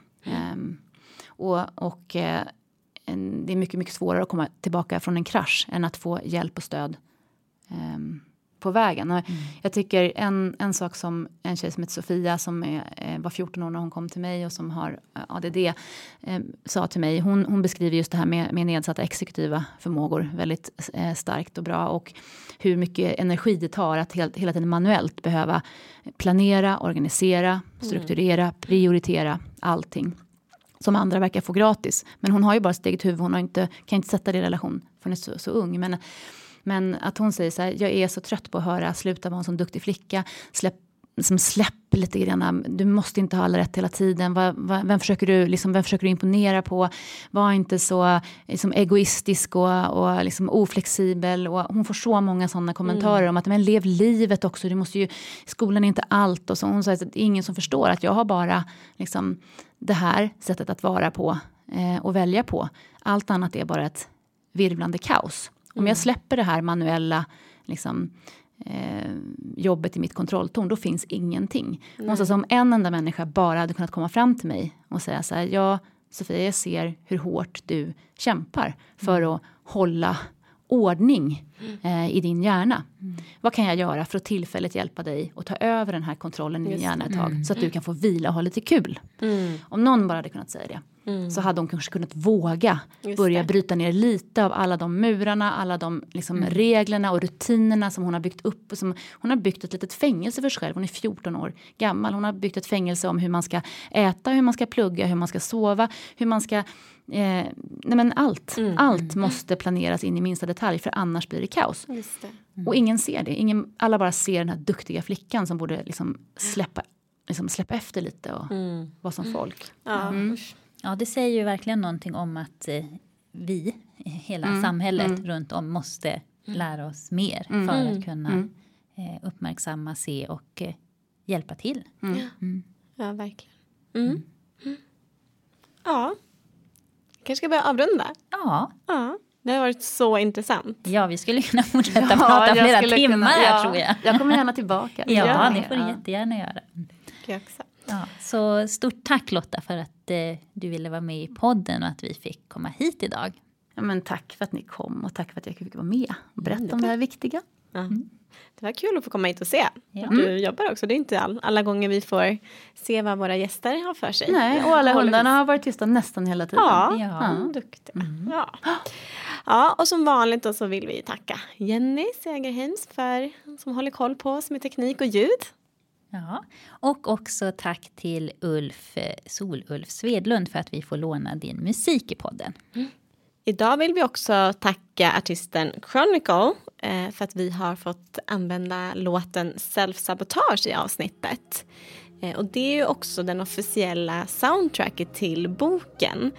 Det är mycket, mycket svårare att komma tillbaka från en krasch. Än att få hjälp och stöd på vägen. Och jag tycker en sak som en tjej som heter Sofia som var 14 år när hon kom till mig och som har ADD sa till mig. Hon beskriver just det här med nedsatta exekutiva förmågor väldigt starkt och bra. Och hur mycket energi det tar att hela tiden manuellt behöva planera, organisera, strukturera, prioritera allting. Som andra verkar få gratis. Men hon har ju bara sitt eget huvud. Hon kan inte sätta det i relation för hon är så ung. Men att hon säger så här, jag är så trött på att höra, sluta vara en sån duktig flicka, släpp lite grann, du måste inte ha alla rätt hela tiden, vem försöker du imponera på, var inte så liksom, egoistisk och liksom, oflexibel, och hon får så många sådana kommentarer om att men lev livet också, du måste ju, skolan är inte allt, och så hon säger att det är ingen som förstår att jag har bara liksom, det här sättet att vara på och välja på, allt annat är bara ett virvlande kaos. Om jag släpper det här manuella liksom, jobbet i mitt kontrolltorn, då finns ingenting. Så om en enda människa bara hade kunnat komma fram till mig och säga så här, ja Sofia, jag ser hur hårt du kämpar för att hålla ordning i din hjärna. Vad kan jag göra för att tillfälligt hjälpa dig att ta över den här kontrollen i din hjärna ett tag, så att du kan få vila och ha lite kul. Om någon bara hade kunnat säga det, så hade hon kanske kunnat våga börja bryta ner lite av alla de murarna, alla de liksom, reglerna och rutinerna som hon har byggt upp. Hon har byggt ett litet fängelse för sig själv. Hon är 14 år gammal. Hon har byggt ett fängelse om hur man ska äta, hur man ska plugga, hur man ska sova, hur man ska... Allt måste planeras in i minsta detalj, för annars blir det kaos. Just det. Och ingen ser det. Alla bara ser den här duktiga flickan som borde liksom släppa efter lite och vara som folk. Ja, det säger ju verkligen någonting om att vi, hela samhället runt om, måste lära oss mer för att kunna uppmärksamma, se och hjälpa till. Ja, verkligen. Ja, kanske ska börja avrunda. Ja. Det har varit så intressant. Ja, vi skulle kunna fortsätta prata flera timmar här, tror jag. Jag kommer gärna tillbaka. Ja, det får du jättegärna göra. Jag också. Ja, så stort tack Lotta för att du ville vara med i podden och att vi fick komma hit idag. Ja, men tack för att ni kom och tack för att jag fick vara med och berätta om det här viktiga. Det var kul att få komma hit och se. Du jobbar också. Det är inte alla gånger vi får se vad våra gäster har för sig. Nej, och alla hundarna har varit tysta nästan hela tiden. Ja. Duktiga. Ja, och som vanligt då så vill vi tacka Jenny Segerheims som håller koll på oss med teknik och ljud. Ja, och också tack till Solulf Svedlund för att vi får låna din musik i podden. Idag vill vi också tacka artisten Chronicle för att vi har fått använda låten Self-Sabotage i avsnittet. Och det är ju också den officiella soundtracket till boken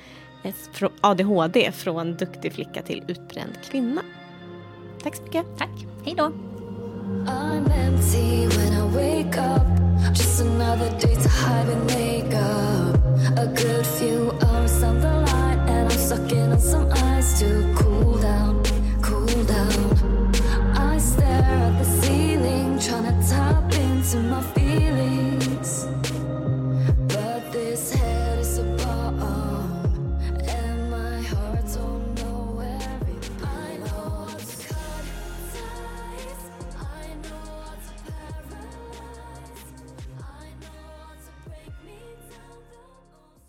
ADHD från duktig flicka till utbränd kvinna. Tack så mycket. Tack, hej då. I'm empty when I wake up. Just another day to hide in makeup. A good few hours on the line, and I'm sucking on some ice to cool down, cool down. I stare at the ceiling, trying to tap into my feelings. But this head is a bomb, and my heart don't know where it. I know how to cut ties, I know how to paralyze, I know how to break me down the most.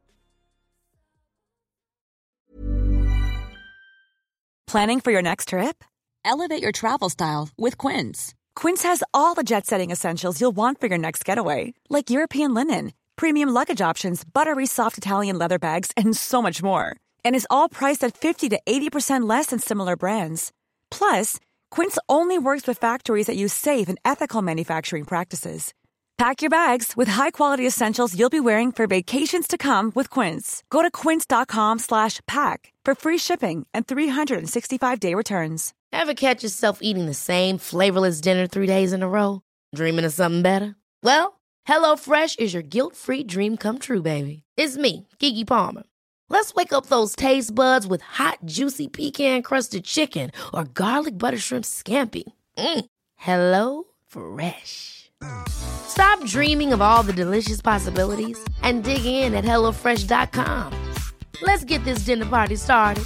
Planning for your next trip? Elevate your travel style with Quince. Quince has all the jet-setting essentials you'll want for your next getaway, like European linen, premium luggage options, buttery soft Italian leather bags, and so much more. And is all priced at 50 to 80% less than similar brands. Plus, Quince only works with factories that use safe and ethical manufacturing practices. Pack your bags with high-quality essentials you'll be wearing for vacations to come with Quince. Go to quince.com/pack for free shipping and 365-day returns. Ever catch yourself eating the same flavorless dinner 3 days in a row? Dreaming of something better? Well, HelloFresh is your guilt-free dream come true, baby. It's me, Keke Palmer. Let's wake up those taste buds with hot, juicy pecan-crusted chicken or garlic butter shrimp scampi. Hello Fresh. Stop dreaming of all the delicious possibilities and dig in at HelloFresh.com. Let's get this dinner party started.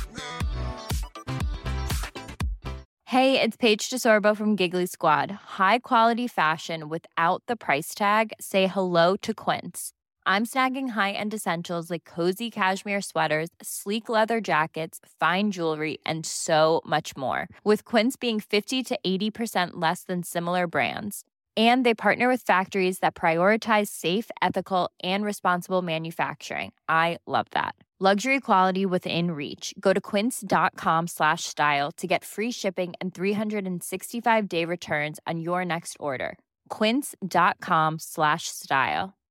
Hey, it's Paige DeSorbo from Giggly Squad. High quality fashion without the price tag. Say hello to Quince. I'm snagging high-end essentials like cozy cashmere sweaters, sleek leather jackets, fine jewelry, and so much more. With Quince being 50 to 80% less than similar brands. And they partner with factories that prioritize safe, ethical, and responsible manufacturing. I love that. Luxury quality within reach. Go to quince.com/style to get free shipping and 365-day returns on your next order. Quince.com/style.